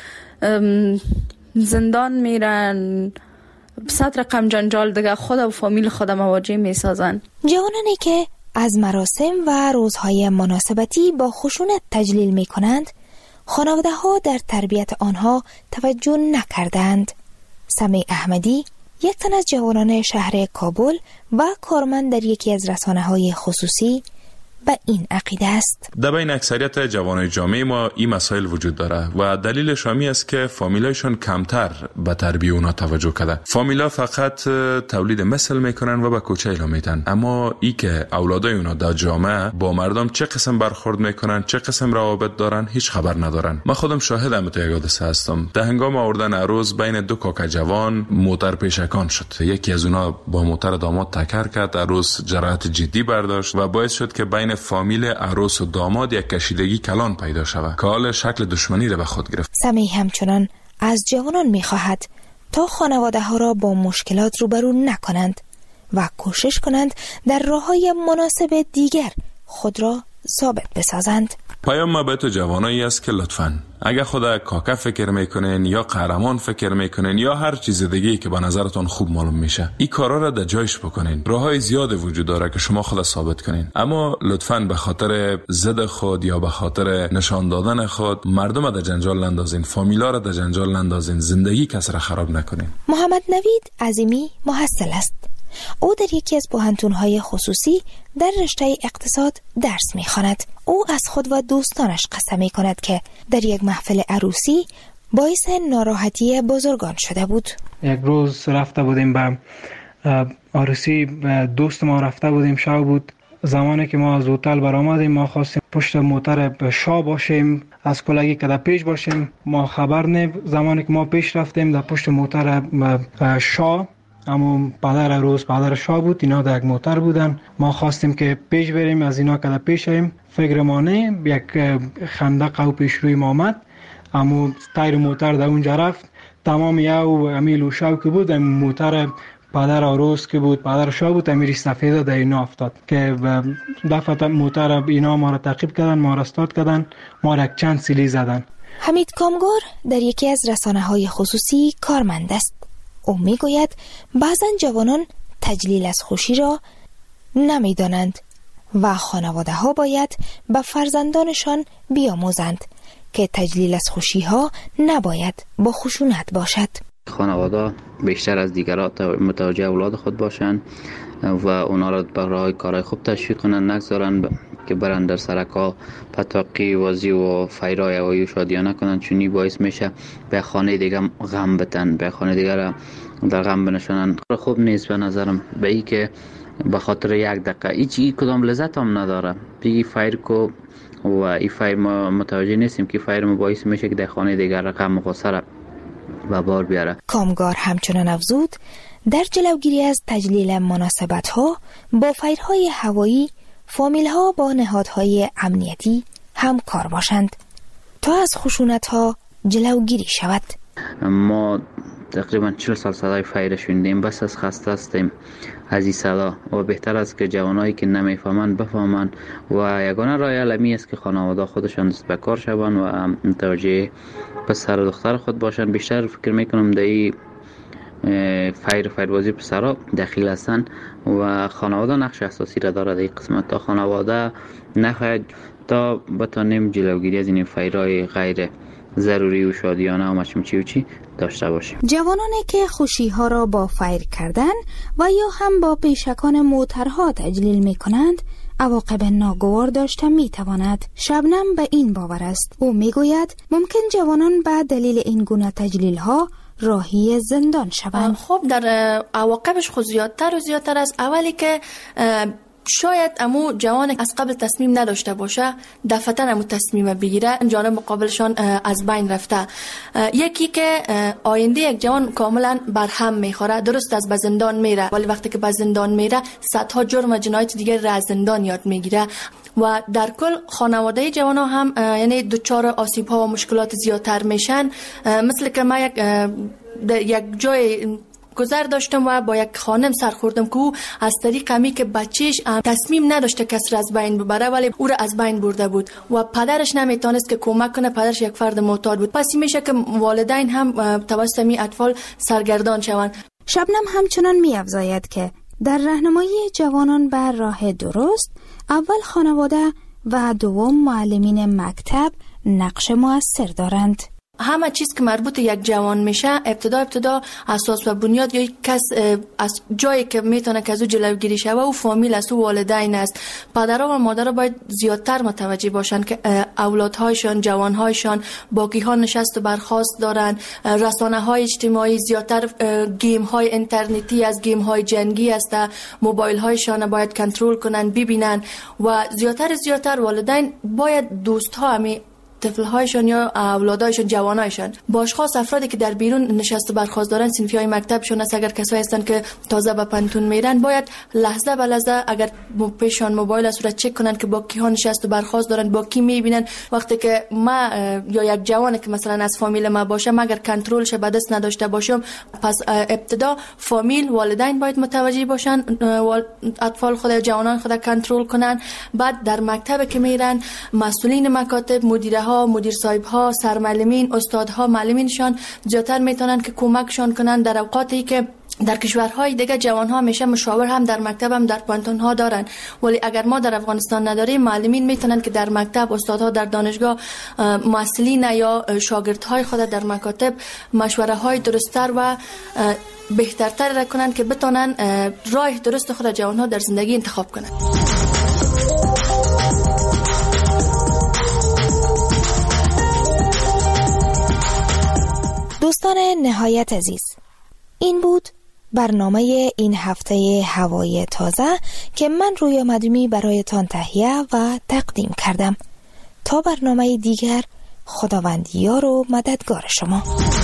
زندان میرن، صد رقم جنجال دیگه خود و فامیل خود مواجه میسازن. جوانانی که از مراسم و روزهای مناسبتی با خشونت تجلیل میکنند خانواده ها در تربیت آنها توجه نکردند. سمی احمدی یک تن از جوانان شهر کابل و کارمند در یکی از رسانه‌های خصوصی به این عقیده است. در بین اکثریت جوانای جامعه ما این مسائل وجود داره و دلیلش همی است که فامیلایشون کمتر به تربیت اونا توجه کرده. فامیلا فقط تولید مثل میکنن و به کوچه اعلام میدن، اما ای که اولادای اونا در جامعه با مردم چه قسم برخورد میکنن، چه قسم روابط دارن، هیچ خبر ندارن. من خودم شاهدم تو یک حادثه هستم. در هنگام آوردن عروس بین دو کاکا جوان موتر پیشکان شد. یکی از اونا با موتر داماد تکر کرد، عروس جراحت جدی برداشت و باعث شد که بین فامیل عروس و داماد یک کشیدگی کلان پیدا شود که حال شکل دشمنی را به خود گرفت. سمی همچنان از جوانان می‌خواهد تا خانواده ها را با مشکلات روبرو نکنند و کوشش کنند در راه‌های مناسب دیگر خود را ثابت بسازند. پیام ما به تو جوانایی است که لطفاً اگر خدا کاکا فکر میکنین یا قهرمان فکر میکنین یا هر چیز دیگه که به نظرتون خوب معلوم میشه، این کارا را در جایش بکنین. راههای زیاد وجود داره که شما خود ثابت کنین، اما لطفاً به خاطر ضد خود یا به خاطر نشان دادن خود مردم در جنجال نندازین، فامیلا را در جنجال نندازین، زندگی کس را خراب نکنین. محمد نوید عظیمی محصل است. او در یکی از پوهنتون‌های خصوصی در رشته اقتصاد درس می‌خواند. او از خود و دوستانش قسم می‌کند که در یک محفل عروسی باعث ناراحتی بزرگان شده بود. یک روز رفته بودیم به عروسی دوست ما، رفته بودیم، شب بود. زمانی که ما از هتل برآمدیم ما خواستیم پشت موتر شاه باشیم، از کلگی که در پیش باشیم. ما خبر نه، زمانی که ما پیش رفتیم در پشت موتر شاه، اما پدر عروس پدر شاه بود، اینا در یک موتر بودن. ما خواستیم که پیش بریم، از اینا که در پیش ایم فکر ما نه، یک خندق او پیش روی ما آمد، اما تایر موتر در اونجا رفت. تمام یو امیل و شو که بود موتر پدر عروس که بود، پدر شاه بود، امیر سفیده در اینا افتاد که دفعه موتر اینا ما را تعقیب کردن، ما را استاد کردن، ما را یک چند سیلی زدن. حمید کامگار در یکی از رسانه‌های خصوصی کارمند است. او میگوید بعضن جوانان تجلیل از خوشی را نمیدانند و خانواده ها باید به فرزندانشان بیاموزند که تجلیل از خوشی ها نباید با خشونت باشد. خانواده بیشتر از دیگران متوجه اولاد خود باشند و اونا را برای کارهای خوب تشویق کنند، نگذارند که برند در سرکا پتاقی وازی و فیرای هوایی و شادیانه کنند، چونی باعث میشه به خانه دیگه غم بتن، به خانه دیگه را در غم بنشانند. خوب نیست به نظرم به ای که به خاطر یک دقیقه هیچ کدام لذت هم نداره بگی فایر کو و این فایر ما متوجه نیستیم که فایر ما باعث میشه که در خانه دیگه را غم و غصه را به بار بیاره. کامگار همچنان افزود در جلوگیری از تجلیل مناسبت ها با فایرهای هوایی فامیل ها با نهادهای امنیتی همکار باشند تا از خشونت ها جلوگیری شود. ما تقریبا 40 سال صدای فایر شنیدیم، بس از خسته هستیم از این صدا و بهتر است که جوانایی که نمیفهمند بفهمند و یگانه راه علمی است که خانواده خودشان دست به کار شوند و متوجه پسر و دختر خود باشند. بیشتر فکر میکنم در این فایربازی پسرها دخیل هستند و خانواده نقش اساسی را دارد. این قسمت تا خانواده نخواهد تا بتانیم جلوگیری از این فایرهای غیر ضروری و شادیانه و مچمچی و چی داشته باشیم. جوانانی که خوشی ها را با فایر کردن و یا هم با پیشکان موترها تجلیل می کنند عواقب ناگوار داشته می تواند. شبنم به این باور است. او می گوید ممکن جوانان به دلیل این گونه تجلیل ها راهی زندان شوند. خب در عواقبش خود زیادتر و زیادتر است. اولی که شاید امو جوان از قبل تصمیم نداشته باشه دفعتاً امو تصمیم بگیره، جانب مقابلشان از بین رفته. یکی که آینده یک جوان کاملا برهم میخوره، درست از به زندان میره ولی وقتی که به زندان میره صدها جرم و جنایت دیگر را از زندان یاد میگیره و در کل خانواده جوان ها هم یعنی دچار آسیب ها و مشکلات زیادتر میشن. مثل که ما یک جای گذر داشتم و با یک خانم سرخوردم که او از طریق همی که بچهش تصمیم نداشته کس را از بین ببره ولی او را از بین برده بود و پدرش نمیتونست که کمک کنه، پدرش یک فرد معتاد بود. پس میشه که والدین هم توسط می اطفال سرگردان شوند. شبنم همچنان می‌افزاید که در راهنمایی جوانان بر راه درست اول خانواده و دوم معلمین مکتب نقش مؤثر دارند. همه چیز که مربوط یک جوان میشه ابتدا اساس و بنیاد یا کس از جایی که میتونه که از او جلوگیری شوه و فامیل است و والدین است. پدرها و مادرها باید زیادتر متوجه باشن که اولادهایشان جوانهایشان باقی ها نشست و برخاست دارن. رسانه های اجتماعی زیادتر گیم های اینترنتی از گیم های جنگی است، موبایل هایشان باید کنترل کنن ببینن و زیادتر والدین باید دوست ها طفل‌هایشان یا اولادایشان، جوانایشان. باشخاص افرادی که در بیرون نشست و برخاست دارن، صنفی‌های مکتبشون است، اگر کسایی هستند که تازه به پانتون میرن، باید لحظه به لحظه اگر پیشان موبایل صورت چک کنن که با کی ها نشست و برخاست دارن، با کی میبینن. وقتی که ما یا یک جوانی که مثلا از فامیل ما باشه، اگر کنترلش به دست نداشته باشم، پس ابتدا فامیل، والدین باید متوجه باشن، اطفال خود، جوانان خود کنترل کنن. بعد در مکتب که میرن، مسئولین مکاتب، مدیره ها، مدیر صاحب ها، سرمعلمین، استادها، معلمینشان زیاتر میتونن که کمکشان کنن در اوقاتی که در کشورهای دیگه جوانها همیشه مشاور هم در مکتب هم در پانتون ها دارن، ولی اگر ما در افغانستان نداریم، معلمین میتونن که در مکتب، استادها در دانشگاه، مسئولین یا شاگردهای خود در مکاتب مشوره های درست‌تر و بهترتر را کنن که بتونن راه درست خود جوانها در زندگی انتخاب کنن. دوستان نهایت عزیز، این بود برنامه این هفته هوای تازه که من رویا مدومی برایتان تهیه و تقدیم کردم. تا برنامه دیگر، خداوند یار و مددگار شما.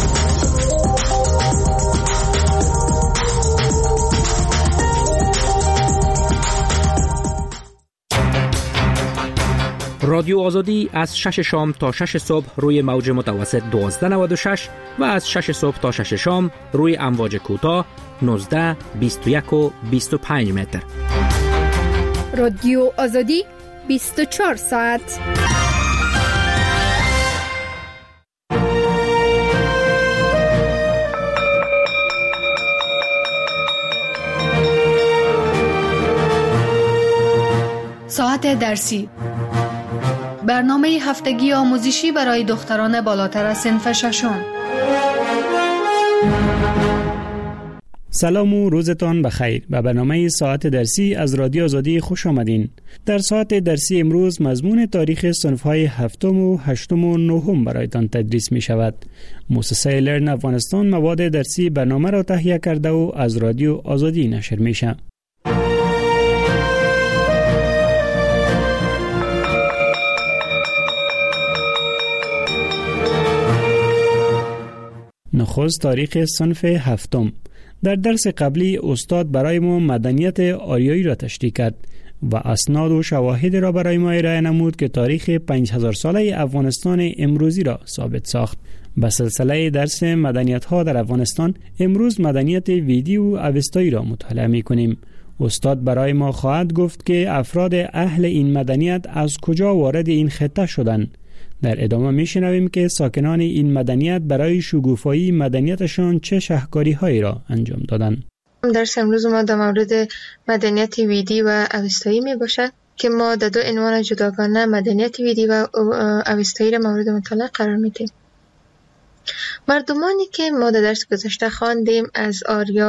رادیو آزادی از 6 شام تا 6 صبح روی موج متوسط 1296 و از 6 صبح تا 6 شام روی امواج کوتاه 19، 21 و 25 متر. رادیو آزادی 24 ساعت. ساعت درسی، برنامه هفتگی آموزشی برای دختران بالاتر از صنف ششم. سلام و روزتان بخیر. به برنامه ساعت درسی از رادیو آزادی خوش آمدین. در ساعت درسی امروز مضمون تاریخ صنف‌های هفتم و هشتم و نهم برایتان تدریس می شود. مؤسسه لرن افغانستان مواد درسی برنامه را تهیه کرده و از رادیو آزادی نشر می شود. نخست تاریخ صنف هفتم. در درس قبلی استاد برای ما مدنیت آریایی را تشریح کرد و اسناد و شواهد را برای ما ارائه نمود که تاریخ 5000 ساله افغانستان امروزی را ثابت ساخت. به سلسله درس مدنیت ها در افغانستان امروز مدنیت ویدی و اوستایی را مطالعه می کنیم. استاد برای ما خواهد گفت که افراد اهل این مدنیت از کجا وارد این خطه شدند. در ادامه میشنویم که ساکنان این مدنیت برای شکوفایی مدنیتشان چه شهکاری‌هایی را انجام دادند. درس امروز ما در مورد مدنیت ویدی و اوستایی می باشد که ما در دو عنوان جداگانه مدنیت ویدی و اوستایی را مورد مطالعه قرار میدیم. مردمانی که ما در درس گذشته خواندیم از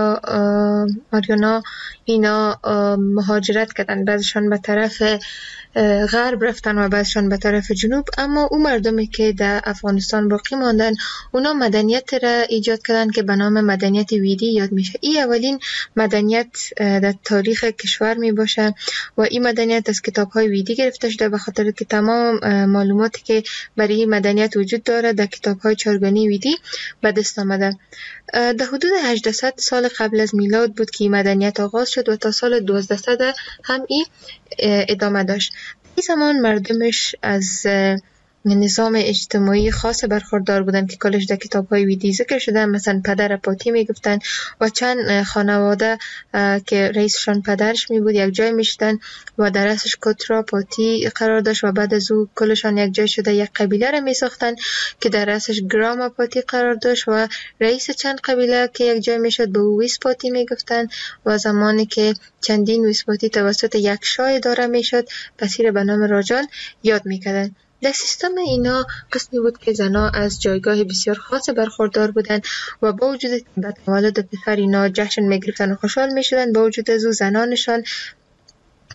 آریانا، اینا مهاجرت کردن، بعضشان به طرف غرب رفتن و بعضشان به طرف جنوب، اما اون مردمی که در افغانستان باقی ماندن اونا مدنیت را ایجاد کردن که به نام مدنیت ویدی یاد میشه. این اولین مدنیت در تاریخ کشور می باشه و این مدنیت از کتاب‌های ویدی گرفته شده، به خاطر که تمام معلوماتی که برای این مدنیت وجود داره در کتاب‌های چارگانی ویدی به دست آمده. در حدود 800 سال قبل از میلاد بود که این مدنیت آغاز شد و تا سال 1200 هم این ادامه داشت. این زمان مردمش از نظام اجتماعی خاص برخوردار بودن که کلش در کتاب‌های ویدی ذکر شده، مثلا پدر پاتی میگفتن و چند خانواده که رئیسشان پدرش می بود یک جای میشدن و در رأسش کترا پاتی قرار داشت و بعد از او کلشان یک جای شده یک قبیله را می ساختن که در رأسش گراما پاتی قرار داشت و رئیس چند قبیله که یک جای میشد به او ویس پاتی میگفتن و زمانی که چندین ویس پاتی توسط یک شاه اداره میشد پسیر به نام راجان یاد میکردن. در سیستم اینا قسمی بود که زنها از جایگاه بسیار خاص برخوردار بودند و با وجود که تولد پسر اینا جشن میگرفتن و خوشحال میشدن، با وجود از او زنانشان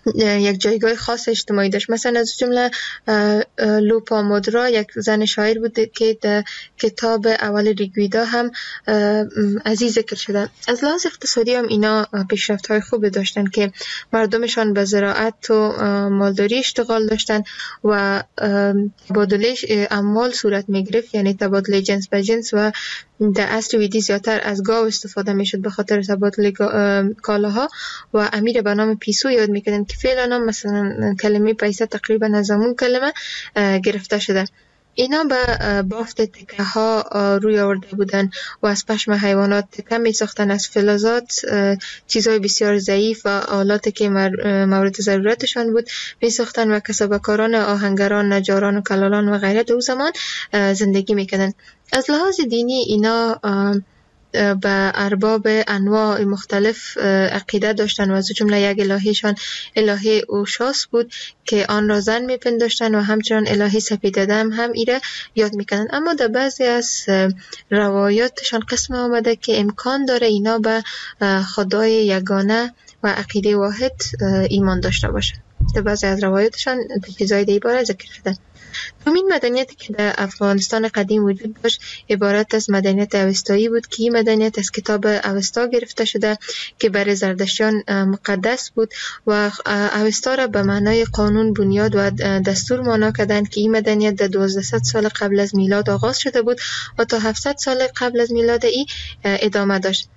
یک جایگاه خاص اجتماعی داشت. مثلا از جمله لوپامودرا یک زن شاعر بود که در کتاب اول ریگویدا هم از این ذکر شده. از لحاظ اقتصادی هم اینا پیشرفت‌های خوب داشتن که مردمشان به زراعت و مالداری اشتغال داشتن و تبادله اموال صورت می‌گرفت، یعنی تبادله جنس به جنس، و در عصر ویدی زیادتر از گاو استفاده میشد به خاطر تبادل کالاها و امیر به نام پیسو یاد میکردن که فعلا مثلا کلمه پیسه تقریبا از همون کلمه گرفته شده. اینا به بافت تکه ها روی آورده بودن و از پشم حیوانات تکه می ساختن، از فلزات چیزهای بسیار ضعیف و آلاتی که مورد ضرورتشان بود می ساختن و کسبکاران آهنگران، نجاران و کلالان و غیره در زمان زندگی میکردن. از لحاظ دینی اینا به ارباب انواع مختلف عقیده داشتن و از جمله یک الهیشان الهه اوشاس بود که آن را زن میپنداشتن و همچنان الهه سپیددم هم ایره یاد میکنن. اما در بعضی از روایاتشان قسم آمده که امکان داره اینا به خدای یگانه و عقیده واحد ایمان داشته باشن. در بعضی از روایاتشان چیزای دیگه باره ذکر شده. دومین مدنیتی که در افغانستان قدیم وجود داشت عبارت از مدنیت اوستایی بود که این مدنیت از کتاب اوستا گرفته شده که برای زردشتیان مقدس بود و اوستا را به معنای قانون، بنیاد و دستور معنا کردند که این مدنیت در 1200 سال قبل از میلاد آغاز شده بود و تا 700 سال قبل از میلاد ای ادامه داشت.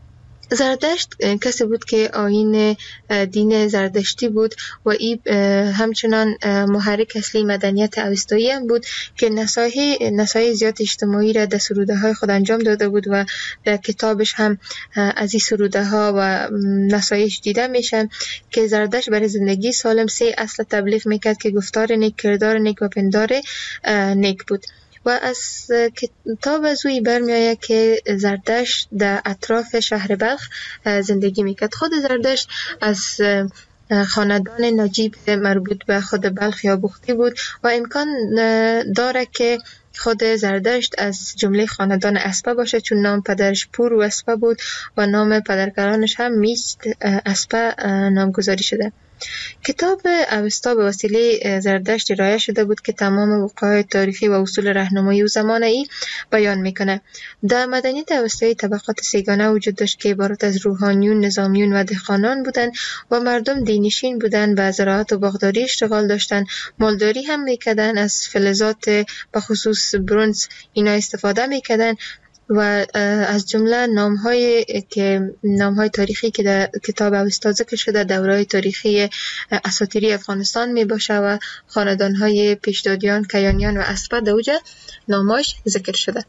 زردشت کسی بود که آیین دین زردشتی بود و این همچنان محرک اصلی مدنیت اوستایی هم بود که نصایح زیاد اجتماعی را در سروده های خود انجام داده بود و در کتابش هم از این سروده ها و نصایح دیده میشن که زردشت برای زندگی سالم 3 اصل تبلیغ میکرد که گفتار نیک، کردار نیک و پندار نیک بود. و از کتاب از اوی برمی آید که زردشت در اطراف شهر بلخ زندگی میکرد. خود زردشت از خاندان نجیب مربوط به خود بلخ یا بختی بود و امکان داره که خود زردشت از جمله خاندان اسپه باشه، چون نام پدرش پور و اسپه بود و نام پدرکلانش هم میست اسپه نامگذاری شده. کتاب اوستا به وسیله زردشت ارائه شده بود که تمام وقایع تاریخی و اصول راهنمایی و زمان ای بیان میکنه. در مدنیت اوستایی طبقات سیگانه وجود داشت که عبارت از روحانیون، نظامیون و دهقانان بودند و مردم دینشین بودند، به زراعت و باغداری اشتغال داشتند، مالداری هم میکردند، از فلزات به خصوص برنز اینا استفاده میکردند و از جمله نام‌های تاریخی که در کتاب اوستا ذکر شده دوره‌های تاریخی اساطیری افغانستان میباشه و خاندان‌های پیشدادیان، کیانیان و اسپه در اوجه نام‌هاش ذکر شده.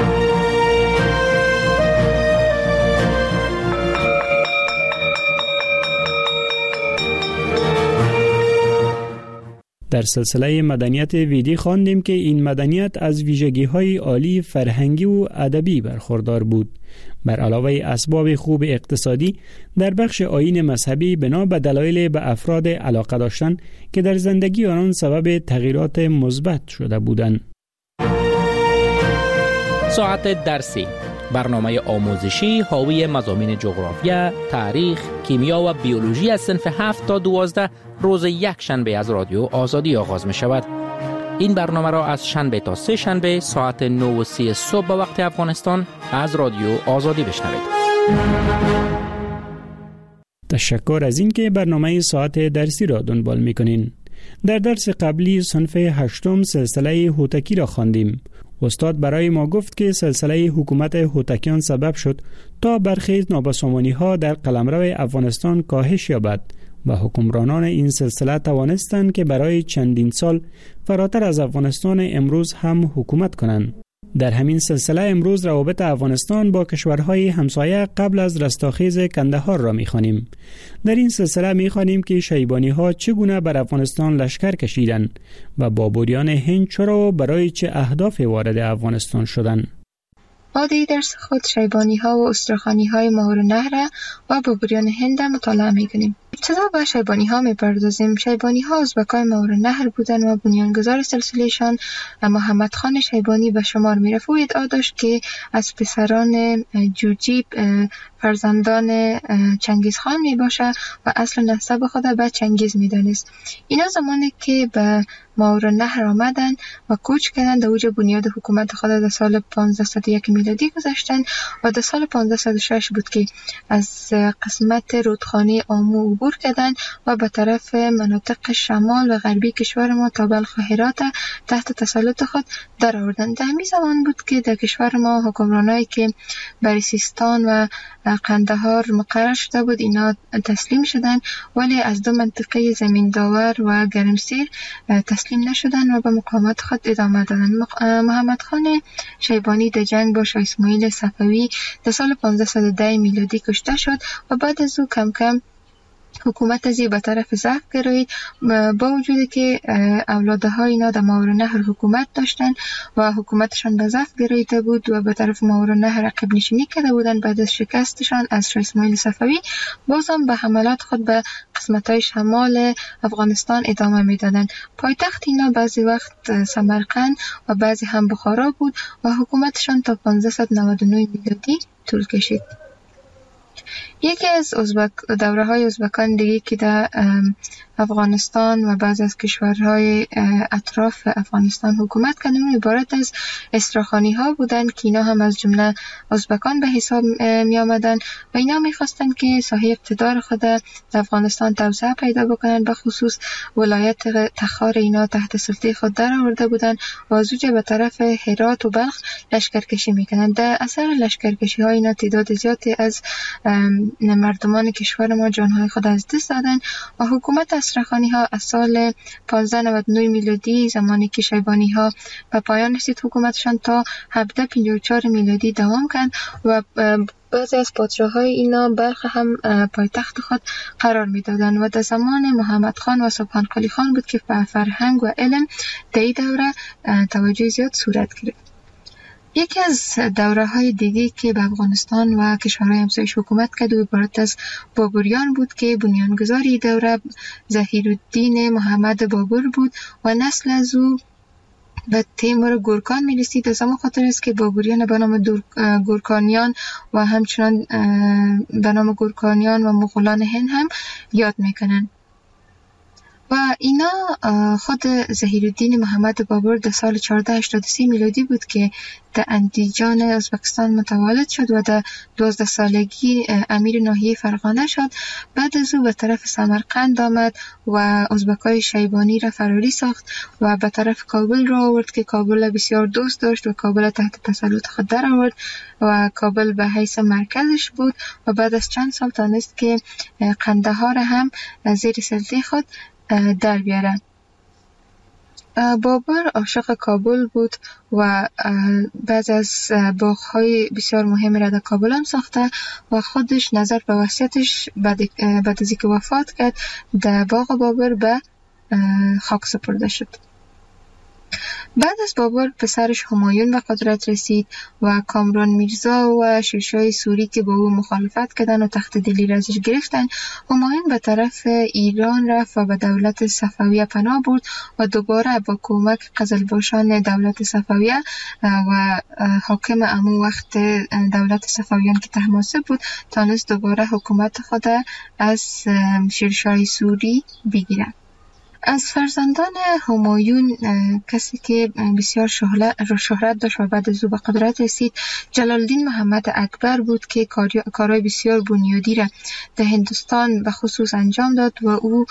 در سلسله مدنیت ویدی خواندیم که این مدنیت از ویژگی‌های عالی فرهنگی و ادبی برخوردار بود. بر علاوه اسباب خوب اقتصادی، در بخش آیین مذهبی بنا به دلایل به افراد علاقه داشتن که در زندگی آنان سبب تغییرات مثبت شده بودند. ساعت درسی، برنامه آموزشی حاوی مضامین جغرافیا، تاریخ، کیمیا و بیولوژی از صنف 7 تا 12 روز یک شنبه از رادیو آزادی آغاز می شود. این برنامه را از شنبه تا سه شنبه ساعت 9:30 صبح به وقت افغانستان از رادیو آزادی بشنوید. تشکر از اینکه برنامه ساعت درسی را دنبال می‌کنین. در درس قبلی صنف 8 سلسله هوتکی را خواندیم. استاد برای ما گفت که سلسله حکومت هوتکیان سبب شد تا برخی نابسامانی‌ها در قلمرو افغانستان کاهش یابد و حکمرانان این سلسله توانستند که برای چندین سال فراتر از افغانستان امروز هم حکومت کنند. در همین سلسله امروز روابط افغانستان با کشورهای همسایه قبل از رستاخیز کندهار را می‌خوانیم. در این سلسله می‌خوانیم که شیبانی‌ها چگونه بر افغانستان لشکر کشیدند و بابریان هند چرا و برای چه اهداف وارد افغانستان شدند. ما در درس خود شیبانی ها و استرخانی های ماهور نهر و بابریان هند مطالعه میکنیم. ابتدا به شیبانی ها میپردازیم. شیبانی ها ازبکای ماهور نهر بودن و بنیانگذار سلسلهشان محمد خان شیبانی به شمار میرفت و ادعا داشت که از پسران جوجیب فرزندان چنگیز خان می باشه و اصل نسب خود به چنگیز می دانست. اینا زمانی که به ماهور نهر آمدن و کوچ کردن در اوج بنیاد حکومت خود در سال 1501 میلادی گذاشتن و در سال 1506 بود که از قسمت رودخانه آمو عبور کردن و به طرف مناطق شمال و غربی کشور ما تا بلخ و هرات تحت تسلط خود در آوردن. در همین زمان بود که در کشور ما حکمرانایی که بر سیستان و قندهار مقرر شده بود اینا تسلیم شدن، ولی از دو منطقه زمین داور و گرمسیر تسلیم نشدن و به مقاومت خود ادامه دادن. محمد خان شیبانی در جنگ با شاه اسماعیل صفوی در سال 1510 میلادی کشته شد و بعد از او کم کم حکومت ازی به طرف ضعف گرایید، با وجودی که اولادهای اینا در ماهور نهر حکومت داشتن و حکومتشان به ضعف گراییده بود و به طرف ماهور نهر عقب نشینی کرده بودن. بعد از شکستشان از شاه اسماعیل صفوی بازم به حملات خود به قسمت‌های شمال افغانستان ادامه میدادند. پایتخت اینا بعضی وقت سمرقند و بعضی هم بخارا بود و حکومتشان تا 1599 میلادی طول کشید. یکی از دوره های ازبکان دیگه که در افغانستان و بعض از کشورهای اطراف افغانستان حکومت کردن عبارت از استراخانی ها بودن که اینا هم از جمله ازبکان به حساب می آمدن و اینا می خواستن که ساحه اقتدار خود در افغانستان توسعه پیدا بکنن. به خصوص ولایت تخار اینا تحت سلطه خود در آورده بودن و از اونجا به طرف هرات و بلخ لشکرکشی میکنن. در اثر لشکرکشی ها اینا تعداد زیادی از مردمان کشور ما جانهای خود از دست دادن و حکومت استرخانی ها از سال 1599 میلادی زمانی که شیبانی ها به پایان رسید حکومتشان تا 1754 میلادی دوام کرد و بعضی از پادشاه‌های اینا بلخ هم پایتخت خود قرار میدادند و در زمان محمد خان و سبحان قلی خان بود که به فرهنگ و علم در این دوره توجه زیاد صورت گرفت. یکی از دوره‌های دیگه که به افغانستان و کشورهای همسایش حکومت کرد عبارت از بابریان بود که بنیانگذار دوره ظهیرالدین محمد بابر بود و نسل از او به تیمور گورکان می رسید. از همون خاطر است که بابریان به نام گورکانیان و همچنان به نام گورکانیان و مغولان هند هم یاد میکنن. و اینا خود ظهیرالدین محمد بابر در سال 1483 میلادی بود که در اندیجان ازبکستان متولد شد و در 12 سالگی امیر ناحیه فرغانه شد. بعد از او به طرف سمرقند آمد و ازبکای شیبانی را فراری ساخت و به طرف کابل را آورد که کابل بسیار دوست داشت و کابل تحت تسلط خود در آورد و کابل به حیث مرکزش بود و بعد از چند سال تانست که قندهار هم زیر سلطه خود در بیاره. بابر عاشق کابل بود و بعض از باغ‌های بسیار مهم را در کابل هم ساخته و خودش نظر به وصیتش بعد از اینکه وفات کرد در باغ بابر به خاک سپرده شد. بعد از بابر پسرش همایون به قدرت رسید و کامران میرزا و شیرشاه سوری که با او مخالفت کردن و تخت دلی را ازش گرفتن، همایون به طرف ایران رفت و به دولت صفویه پناه برد و دوباره با کمک قزلباشان دولت صفویه و حاکم امو وقت دولت صفویان که طهماسب بود تانست دوباره حکومت خود از شیرشاه سوری بگیرد. از فرزندان همایون کسی که بسیار شهرت داشت و بعد از او به قدرت رسید جلال الدین محمد اکبر بود که کارهای بسیار بنیادی را در هندوستان به خصوص انجام داد و او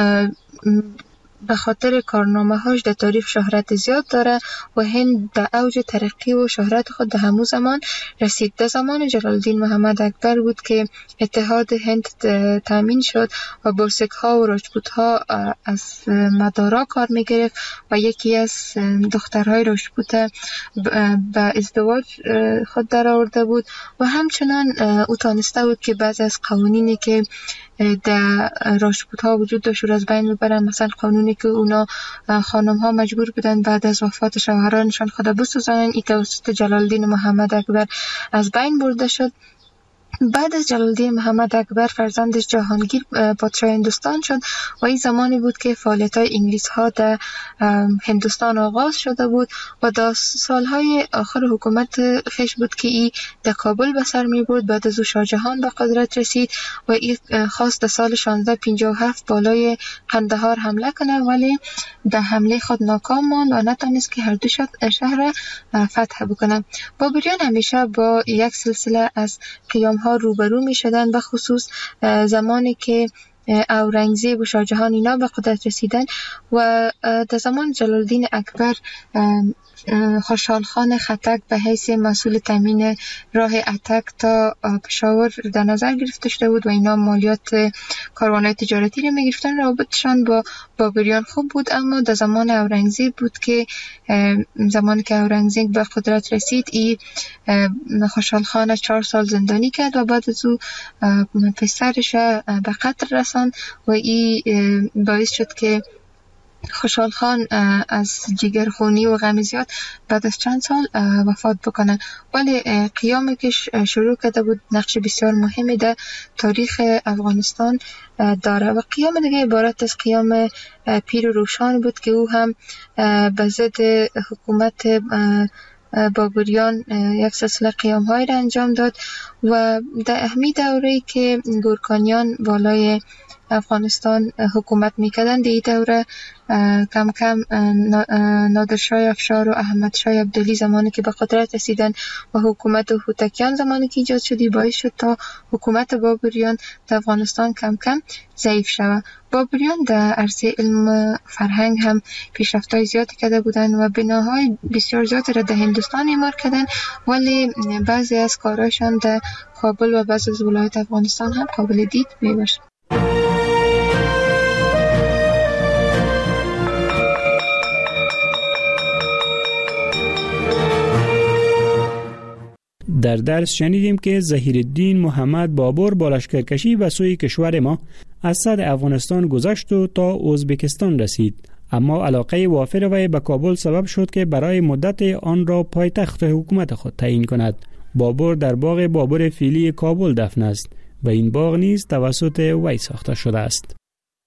به خاطر کارنامه هاش در تاریخ شهرت زیاد داره و هند در اوج ترقی و شهرت خود در همون زمان رسید. در زمان جلال الدین محمد اکبر بود که اتحاد هند تامین شد و بلسک ها و راجپوت ها از مدارا کار می گرفت و یکی از دخترهای راجپوت به ازدواج خود در آورده بود و همچنان او تانسته بود که بعضی از قوانینی که در راجپوت ها وجود داشت از بین ببرن. مثلا قانونی که اونا خانم ها مجبور بودن بعد از وفات شوهرانشان خود بسوزانن، این توسط جلال الدین محمد اکبر از بین برده شد. بعد از جلال الدین محمد اکبر فرزندش جهانگیر پادشاه هندوستان شد و این زمانی بود که فعالیت‌های انگلیس ها در هندوستان آغاز شده بود و در سالهای آخر حکومت خیش بود که این در کابل به سر می برد. بعد از او شاه جهان به قدرت رسید و این خواست در سال 1657 بالای قندهار حمله کنه، ولی در حمله خود ناکام ماند و نتونست که هر دو شهر فتح بکنه. بابریان همیشه با یک سلسله از قیام ها روبرو می شدن، به خصوص زمانی که اورنگزیب و شاه جهان اینا به قدرت رسیدن و در زمان جلال الدین اکبر خوشحال خان خټک به حیث مسئول تامین راه اتک تا پشاور در نظر گرفته شده بود و اینا مالیات کاروان‌های تجارتی رو می‌گرفتن. رابطشان با بابریان خوب بود، اما در زمان اورنگزیب بود که زمانی که اورنگزیب به قدرت رسید این خوشحال خان 4 سال زندانی کرد و بعد از او پسرش به قتل رساند و این باعث شد که خوشحال خان از جگرخونی و غم زیاد بعد از چند سال وفات بکنه. ولی قیامی که شروع کرده بود نقش بسیار مهمی در تاریخ افغانستان داره و قیام دیگه عبارت از قیام پیر روشان بود که او هم به ضد حکومت بابریان یک سلسله قیام های را انجام داد و در اهمی دوره‌ای که گورکانیان بالای افغانستان حکومت میکردن در این دوره کم کم نادرشاه افشار و احمد شاه عبدالی زمانی که به قدرت رسیدن و حکومت هوتکیان زمانی که ایجاد شدی باعث شد تا حکومت بابریان در افغانستان کم کم ضعیف شود. بابریان در عرصه علم فرهنگ هم پیشرفت‌های زیادی کرده بودند و بناهای بسیار زیادی را در هندوستان اعمار کردند، ولی بعضی از کارهایشان در کابل و بعضی از ولایات افغانستان هم قابل دید میباشد. در درس شنیدیم که ظهیرالدین محمد بابر با لشکرکشی به سوی کشور ما از صد افغانستان گذشت و تا ازبکستان رسید، اما علاقه وافر وی به کابل سبب شد که برای مدت آن را پایتخت حکومت خود تعیین کند. بابر در باغ بابر فیلی کابل دفن است و این باغ نیز توسط وی ساخته شده است.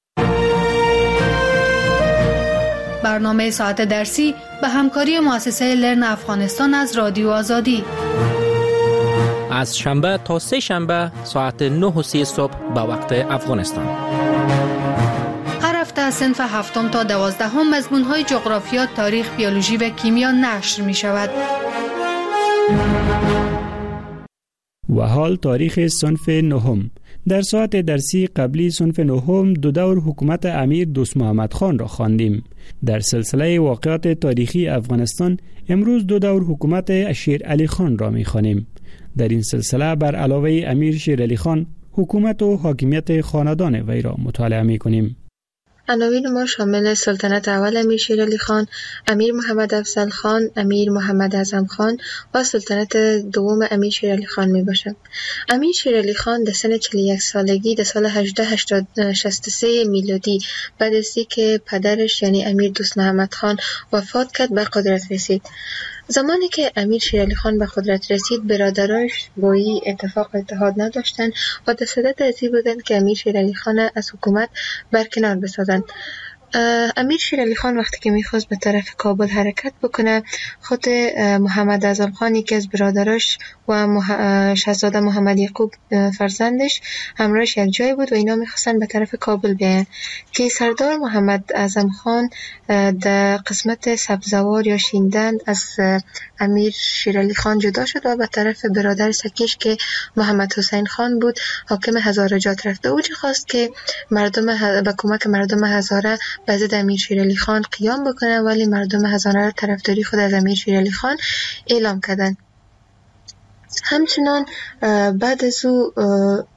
برنامه ساعت درسی به همکاری مؤسسه لرن افغانستان از رادیو آزادی از شنبه تا سه شنبه ساعت 9:30 صبح به وقت افغانستان. هر هفته از صنف 7 تا 12 مضمون‌های جغرافیا، تاریخ، بیولوژی و کیمیا نشر می شود. و حال تاریخ صنف 9. در ساعت درسی قبلی صنف 9 دو دور حکومت امیر دوست محمد خان را خواندیم. در سلسله واقعات تاریخی افغانستان امروز دو دور حکومت شیر علی خان را می خوانیم. در این سلسله بر علاوه امیر شیر علی خان حکومت و حاکمیت خاندان وی را مطالعه می کنیم. عناوین ما شامل سلطنت اول امیر شیر علی خان، امیر محمد افضل خان، امیر محمد اعظم خان و سلطنت دوم امیر شیر علی خان می باشد. امیر شیر علی خان در سن 41 سالگی در سال 1863 میلادی بعد از اینکه پدرش یعنی امیر دوست محمد خان وفات کرد به قدرت رسید. زمانی که امیر شیر علی خان به قدرت رسید برادرایش با این اتحاد نداشتند و در صدد از این بودند که امیر شیر علی خان از حکومت برکنار بسازند. امیر شیر علی خان وقتی که میخواست به طرف کابل حرکت بکنه خود محمد اعظم خان یکی از برادراش و شاهزاده محمد یعقوب فرزندش همراهش یک جای بود و اینا میخواستن به طرف کابل بیان که سردار محمد اعظم خان در قسمت سبزوار یا شیندند از امیر شیر علی خان جدا شد و به طرف برادر سکیش که محمد حسین خان بود حاکم هزارجات رفته. او خواست که با کمک مردم هزاره به ضد امیر شیر علی خان قیام بکنه، ولی مردم هزاره را طرفداری خود از امیر شیر علی خان اعلام کردند. همچنان بعد از او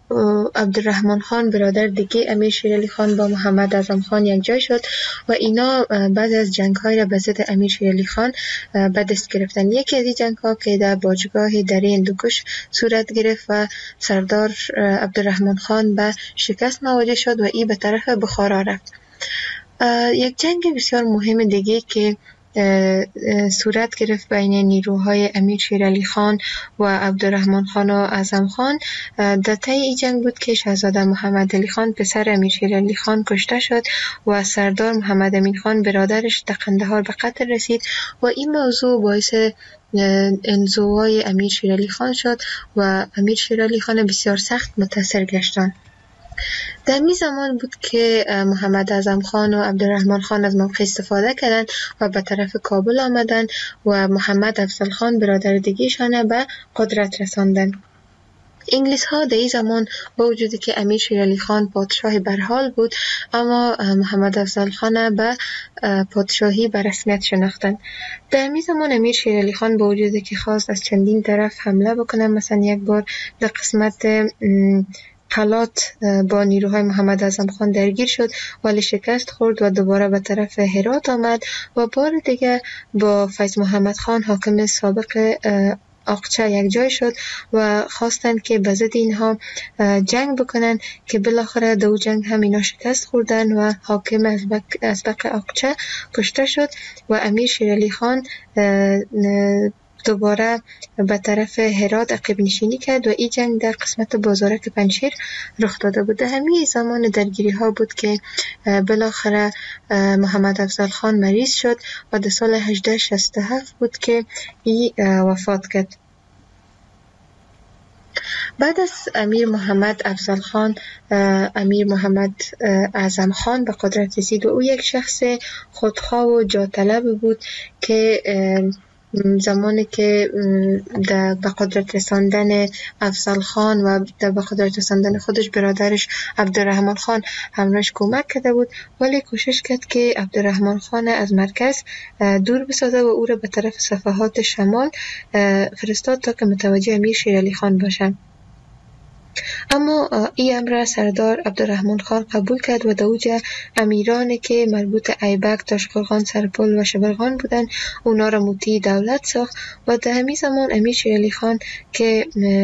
عبدالرحمن خان برادر دیگه امیر شیر علی خان با محمد اعظم خان یک جای شد و اینا بعد از جنگ های را به ضد امیر شیر علی خان به دست گرفتن. یکی از این جنگ ها که در باجگاه دره هندوکش صورت گرفت و سردار عبدالرحمن خان به شکست مواجه شد و این به طرف بخارا رفت. یک جنگ بسیار مهم دیگه که صورت گرفت بین نیروهای امیر شیر علی خان و عبدالرحمن خان و اعظم خان در طی این جنگ بود که شاهزاده محمد علی خان پسر امیر شیر علی خان کشته شد و سردار محمد امین خان برادرش در قندهار به قتل رسید و این موضوع باعث انزوای امیر شیر علی خان شد و امیر شیر علی خان بسیار سخت متاثر گشتند. در می زمان بود که محمد اعظم خان و عبدالرحمن خان از موقع استفاده کردند و به طرف کابل آمدند و محمد افضل خان برادر دیگه‌شان به قدرت رساندند. انگلیس ها در این زمان با وجودی که امیر شیر علی خان پادشاه برحال بود اما محمد افضل خان به پادشاهی به رسمیت شناختند. در این زمان امیر شیر علی خان با وجودی که خواست از چندین طرف حمله بکنه، مثلا یک بار در قسمت قلات با نیروهای محمد اعظم خان درگیر شد ولی شکست خورد و دوباره به طرف هرات آمد و بار دیگه با فیض محمد خان حاکم سابق اقچه یک جای شد و خواستند که به ضد اینها جنگ بکنن که بالاخره دو جنگ هم اینا شکست خوردن و حاکم ازبق اقچه کشته شد و امیر شیر علی خان دوباره به طرف هرات عقب نشینی کرد و این جنگ در قسمت بازارک پنجشیر رخ داده بود. همین زمان درگیری ها بود که بالاخره محمد افضل خان مریض شد و در سال 1867 بود که این وفات کرد. بعد از امیر محمد افضل خان امیر محمد اعظم خان به قدرت رسید و او یک شخص خودخواه و جاطلب بود که زمانی که به قدرت رساندن افضل خان و به قدرت رساندن خودش برادرش عبدالرحمن خان همراهش کمک کرده بود ولی کوشش کرد که عبدالرحمن خان از مرکز دور بسازه و او را به طرف صفحات شمال فرستاد تا که متوجه امیر شیر علی خان باشد. اما این امر سردار عبدالرحمن خان قبول کرد و دوجه امیرانی که مربوط ایبک، تاشقرغان، سرپل و شبرغان بودند اونا را مطیع دولت ساخت و در همین زمان امیر شیر علی خان که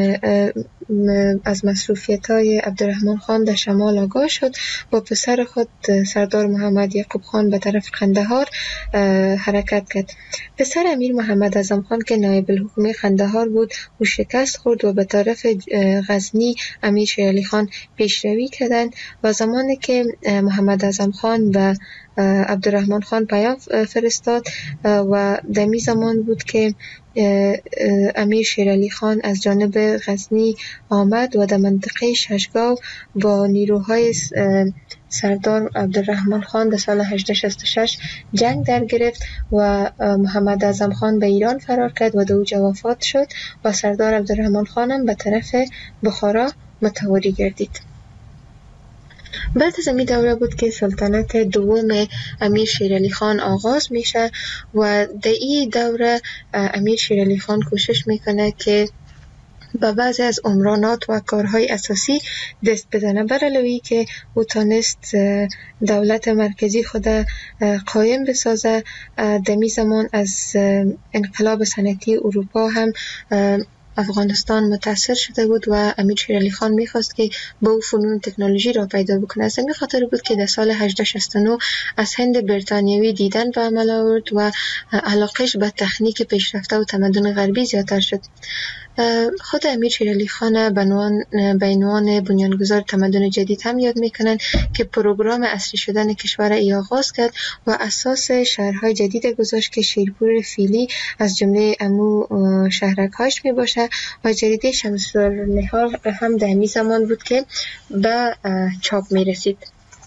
از مصروفیت‌های عبدالرحمن خان در شمال آگاه شد با پسر خود سردار محمد یعقوب خان به طرف قندهار حرکت کرد. پسر امیر محمد اعظم خان که نایب الحکومه قندهار بود او شکست خورد و به طرف غزنی امیر شیر علی خان پیشروی کردند و زمانی که محمد اعظم خان و عبدالرحمن خان پیام فرستاد و دمی زمان بود که امیر شیر علی خان از جانب غزنی آمد و در منطقه ششگاو با نیروهای سردار عبدالرحمن خان در سال 1866 جنگ در گرفت و محمد اعظم خان به ایران فرار کرد و دوجه وفات شد و سردار عبدالرحمن خانم به طرف بخارا متواری گردید. بعد از این دوره بود که سلطنت دوم امیر شیر علی خان آغاز میشه و در این دوره امیر شیر علی خان کوشش میکنه که با بعضی از عمرانات و کارهای اساسی دست بزنه بر علاوه که او تانست دولت مرکزی خود قایم بسازه. دمی زمان از انقلاب صنعتی اروپا هم افغانستان متاثر شده بود و امیر شیر علی خان میخواست که با او فنون تکنولوژی را پیدا بکنه. از این خاطر بود که در سال 1869 از هند بریتانیایی دیدن به عمل آورد و علاقش به تکنیک پیشرفته و تمدن غربی زیادتر شد. خود امیر شیر علی خان به عنوان بنیانگذار تمدن جدید هم یاد میکنن که پروگرام عصری شدن کشور ای آغاز کرد و اساس شهرهای جدید گذاشت که شیرپور فیلی از جمله امو شهرک‌هاش می باشه و جریده شمس النهار هم در همین زمان بود که به چاپ می رسید.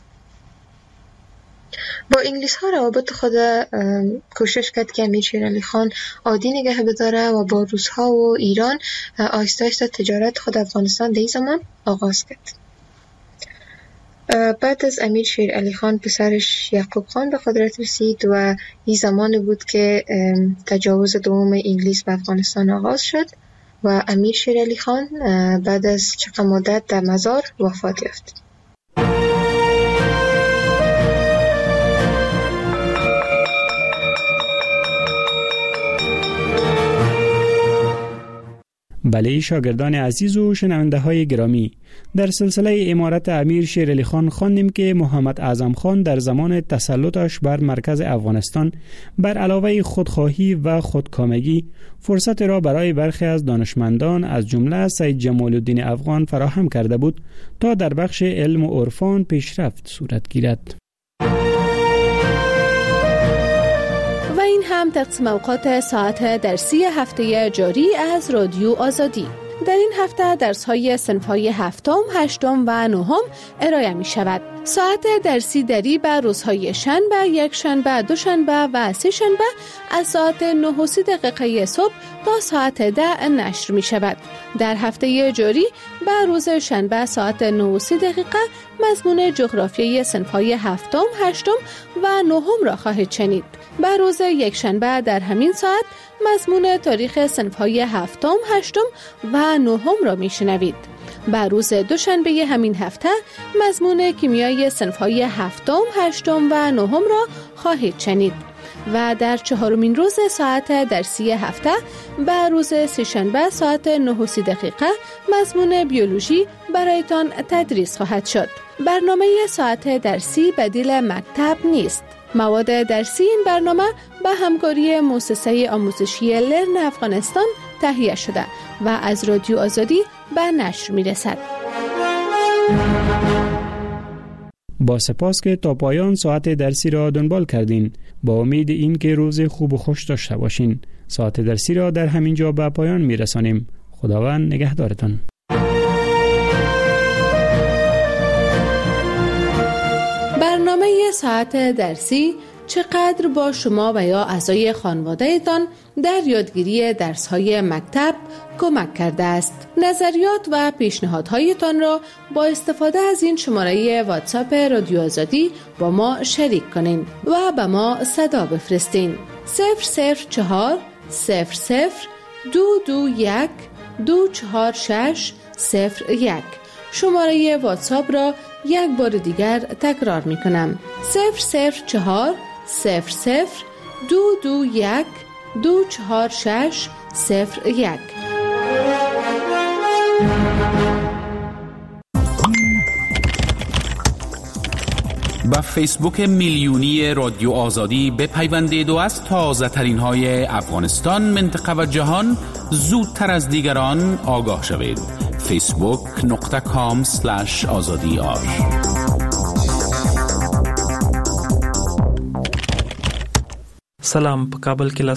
با انگلیس ها روابط خود کوشش کرد که امیر شیر علی خان عادی نگه بداره و با روس ها و ایران آهسته آهسته تجارت خود افغانستان در این زمان آغاز کرد. بعد از امیر شیر علی خان پسرش یعقوب خان به قدرت رسید و این زمان بود که تجاوز دوم انگلیس به افغانستان آغاز شد و امیر شیر علی خان بعد از چقدر مدت در مزار وفات یافت. بله شاگردان عزیز و شنونده های گرامی، در سلسله امارت امیر شیر علی خان خواندیم که محمد اعظم خان در زمان تسلطش بر مرکز افغانستان بر علاوه خودخواهی و خودکامگی فرصت را برای برخی از دانشمندان از جمله سید جمال الدین افغان فراهم کرده بود تا در بخش علم و عرفان پیشرفت صورت گیرد. و این هم تقسیم اوقات ساعت درسی هفته جاری از رادیو آزادی. در این هفته درس‌های صنف‌های هفتم، هشتم و نهم ارائه می‌شود. ساعت درسی دری بر روزهای شنبه، یک شنبه، دو شنبه و سه شنبه از ساعت 9:30 صبح تا ساعت 10 نشر می‌شود. در هفته جاری بر روز شنبه ساعت 9:30 مضمون جغرافیای صنف‌های هفتم، هشتم و نهم را خواهید شنید. بر روز یک شنبه در همین ساعت مضمون تاریخ صنف‌های هفتم، هشتم و نهم را میشنوید. بر روز دوشنبه همین هفته مضمون کیمیای صنف‌های هفتم، هشتم و نهم را خواهید شنید. و در چهارمین روز ساعت درسی هفته بر روز سه‌شنبه ساعت 9:30 مضمون بیولوژی برایتان تدریس خواهد شد. برنامه ساعت درسی بدیل مکتب نیست. مواد درسی این برنامه به همکاری مؤسسه آموزشی لرن افغانستان تهیه شده و از رادیو آزادی به نشر می‌رسد. با سپاس که تا پایان ساعت درسی را دنبال کردین. با امید این که روز خوب و خوش داشته باشین. ساعت درسی را در همین جا به پایان می‌رسانیم. خداوند نگهدارتان. برنامه ساعت درسی چقدر با شما و یا اعضای خانواده‌تان در یادگیری درس‌های مکتب کمک کرده است. نظریات و پیشنهادهایتان را با استفاده از این شماره واتساپ رادیو آزادی با ما شریک کنین و به ما صدا بفرستین. 004 00 221 246 01. شماره واتساپ را یک بار دیگر تکرار می کنم. 004 00 221 246 01. با فیسبوک میلیونی رادیو آزادی بپیوندید و از تازه ترین های افغانستان، منطقه و جهان زودتر از دیگران آگاه شوید. facebook.com/azadiar. سلام، په کابل کې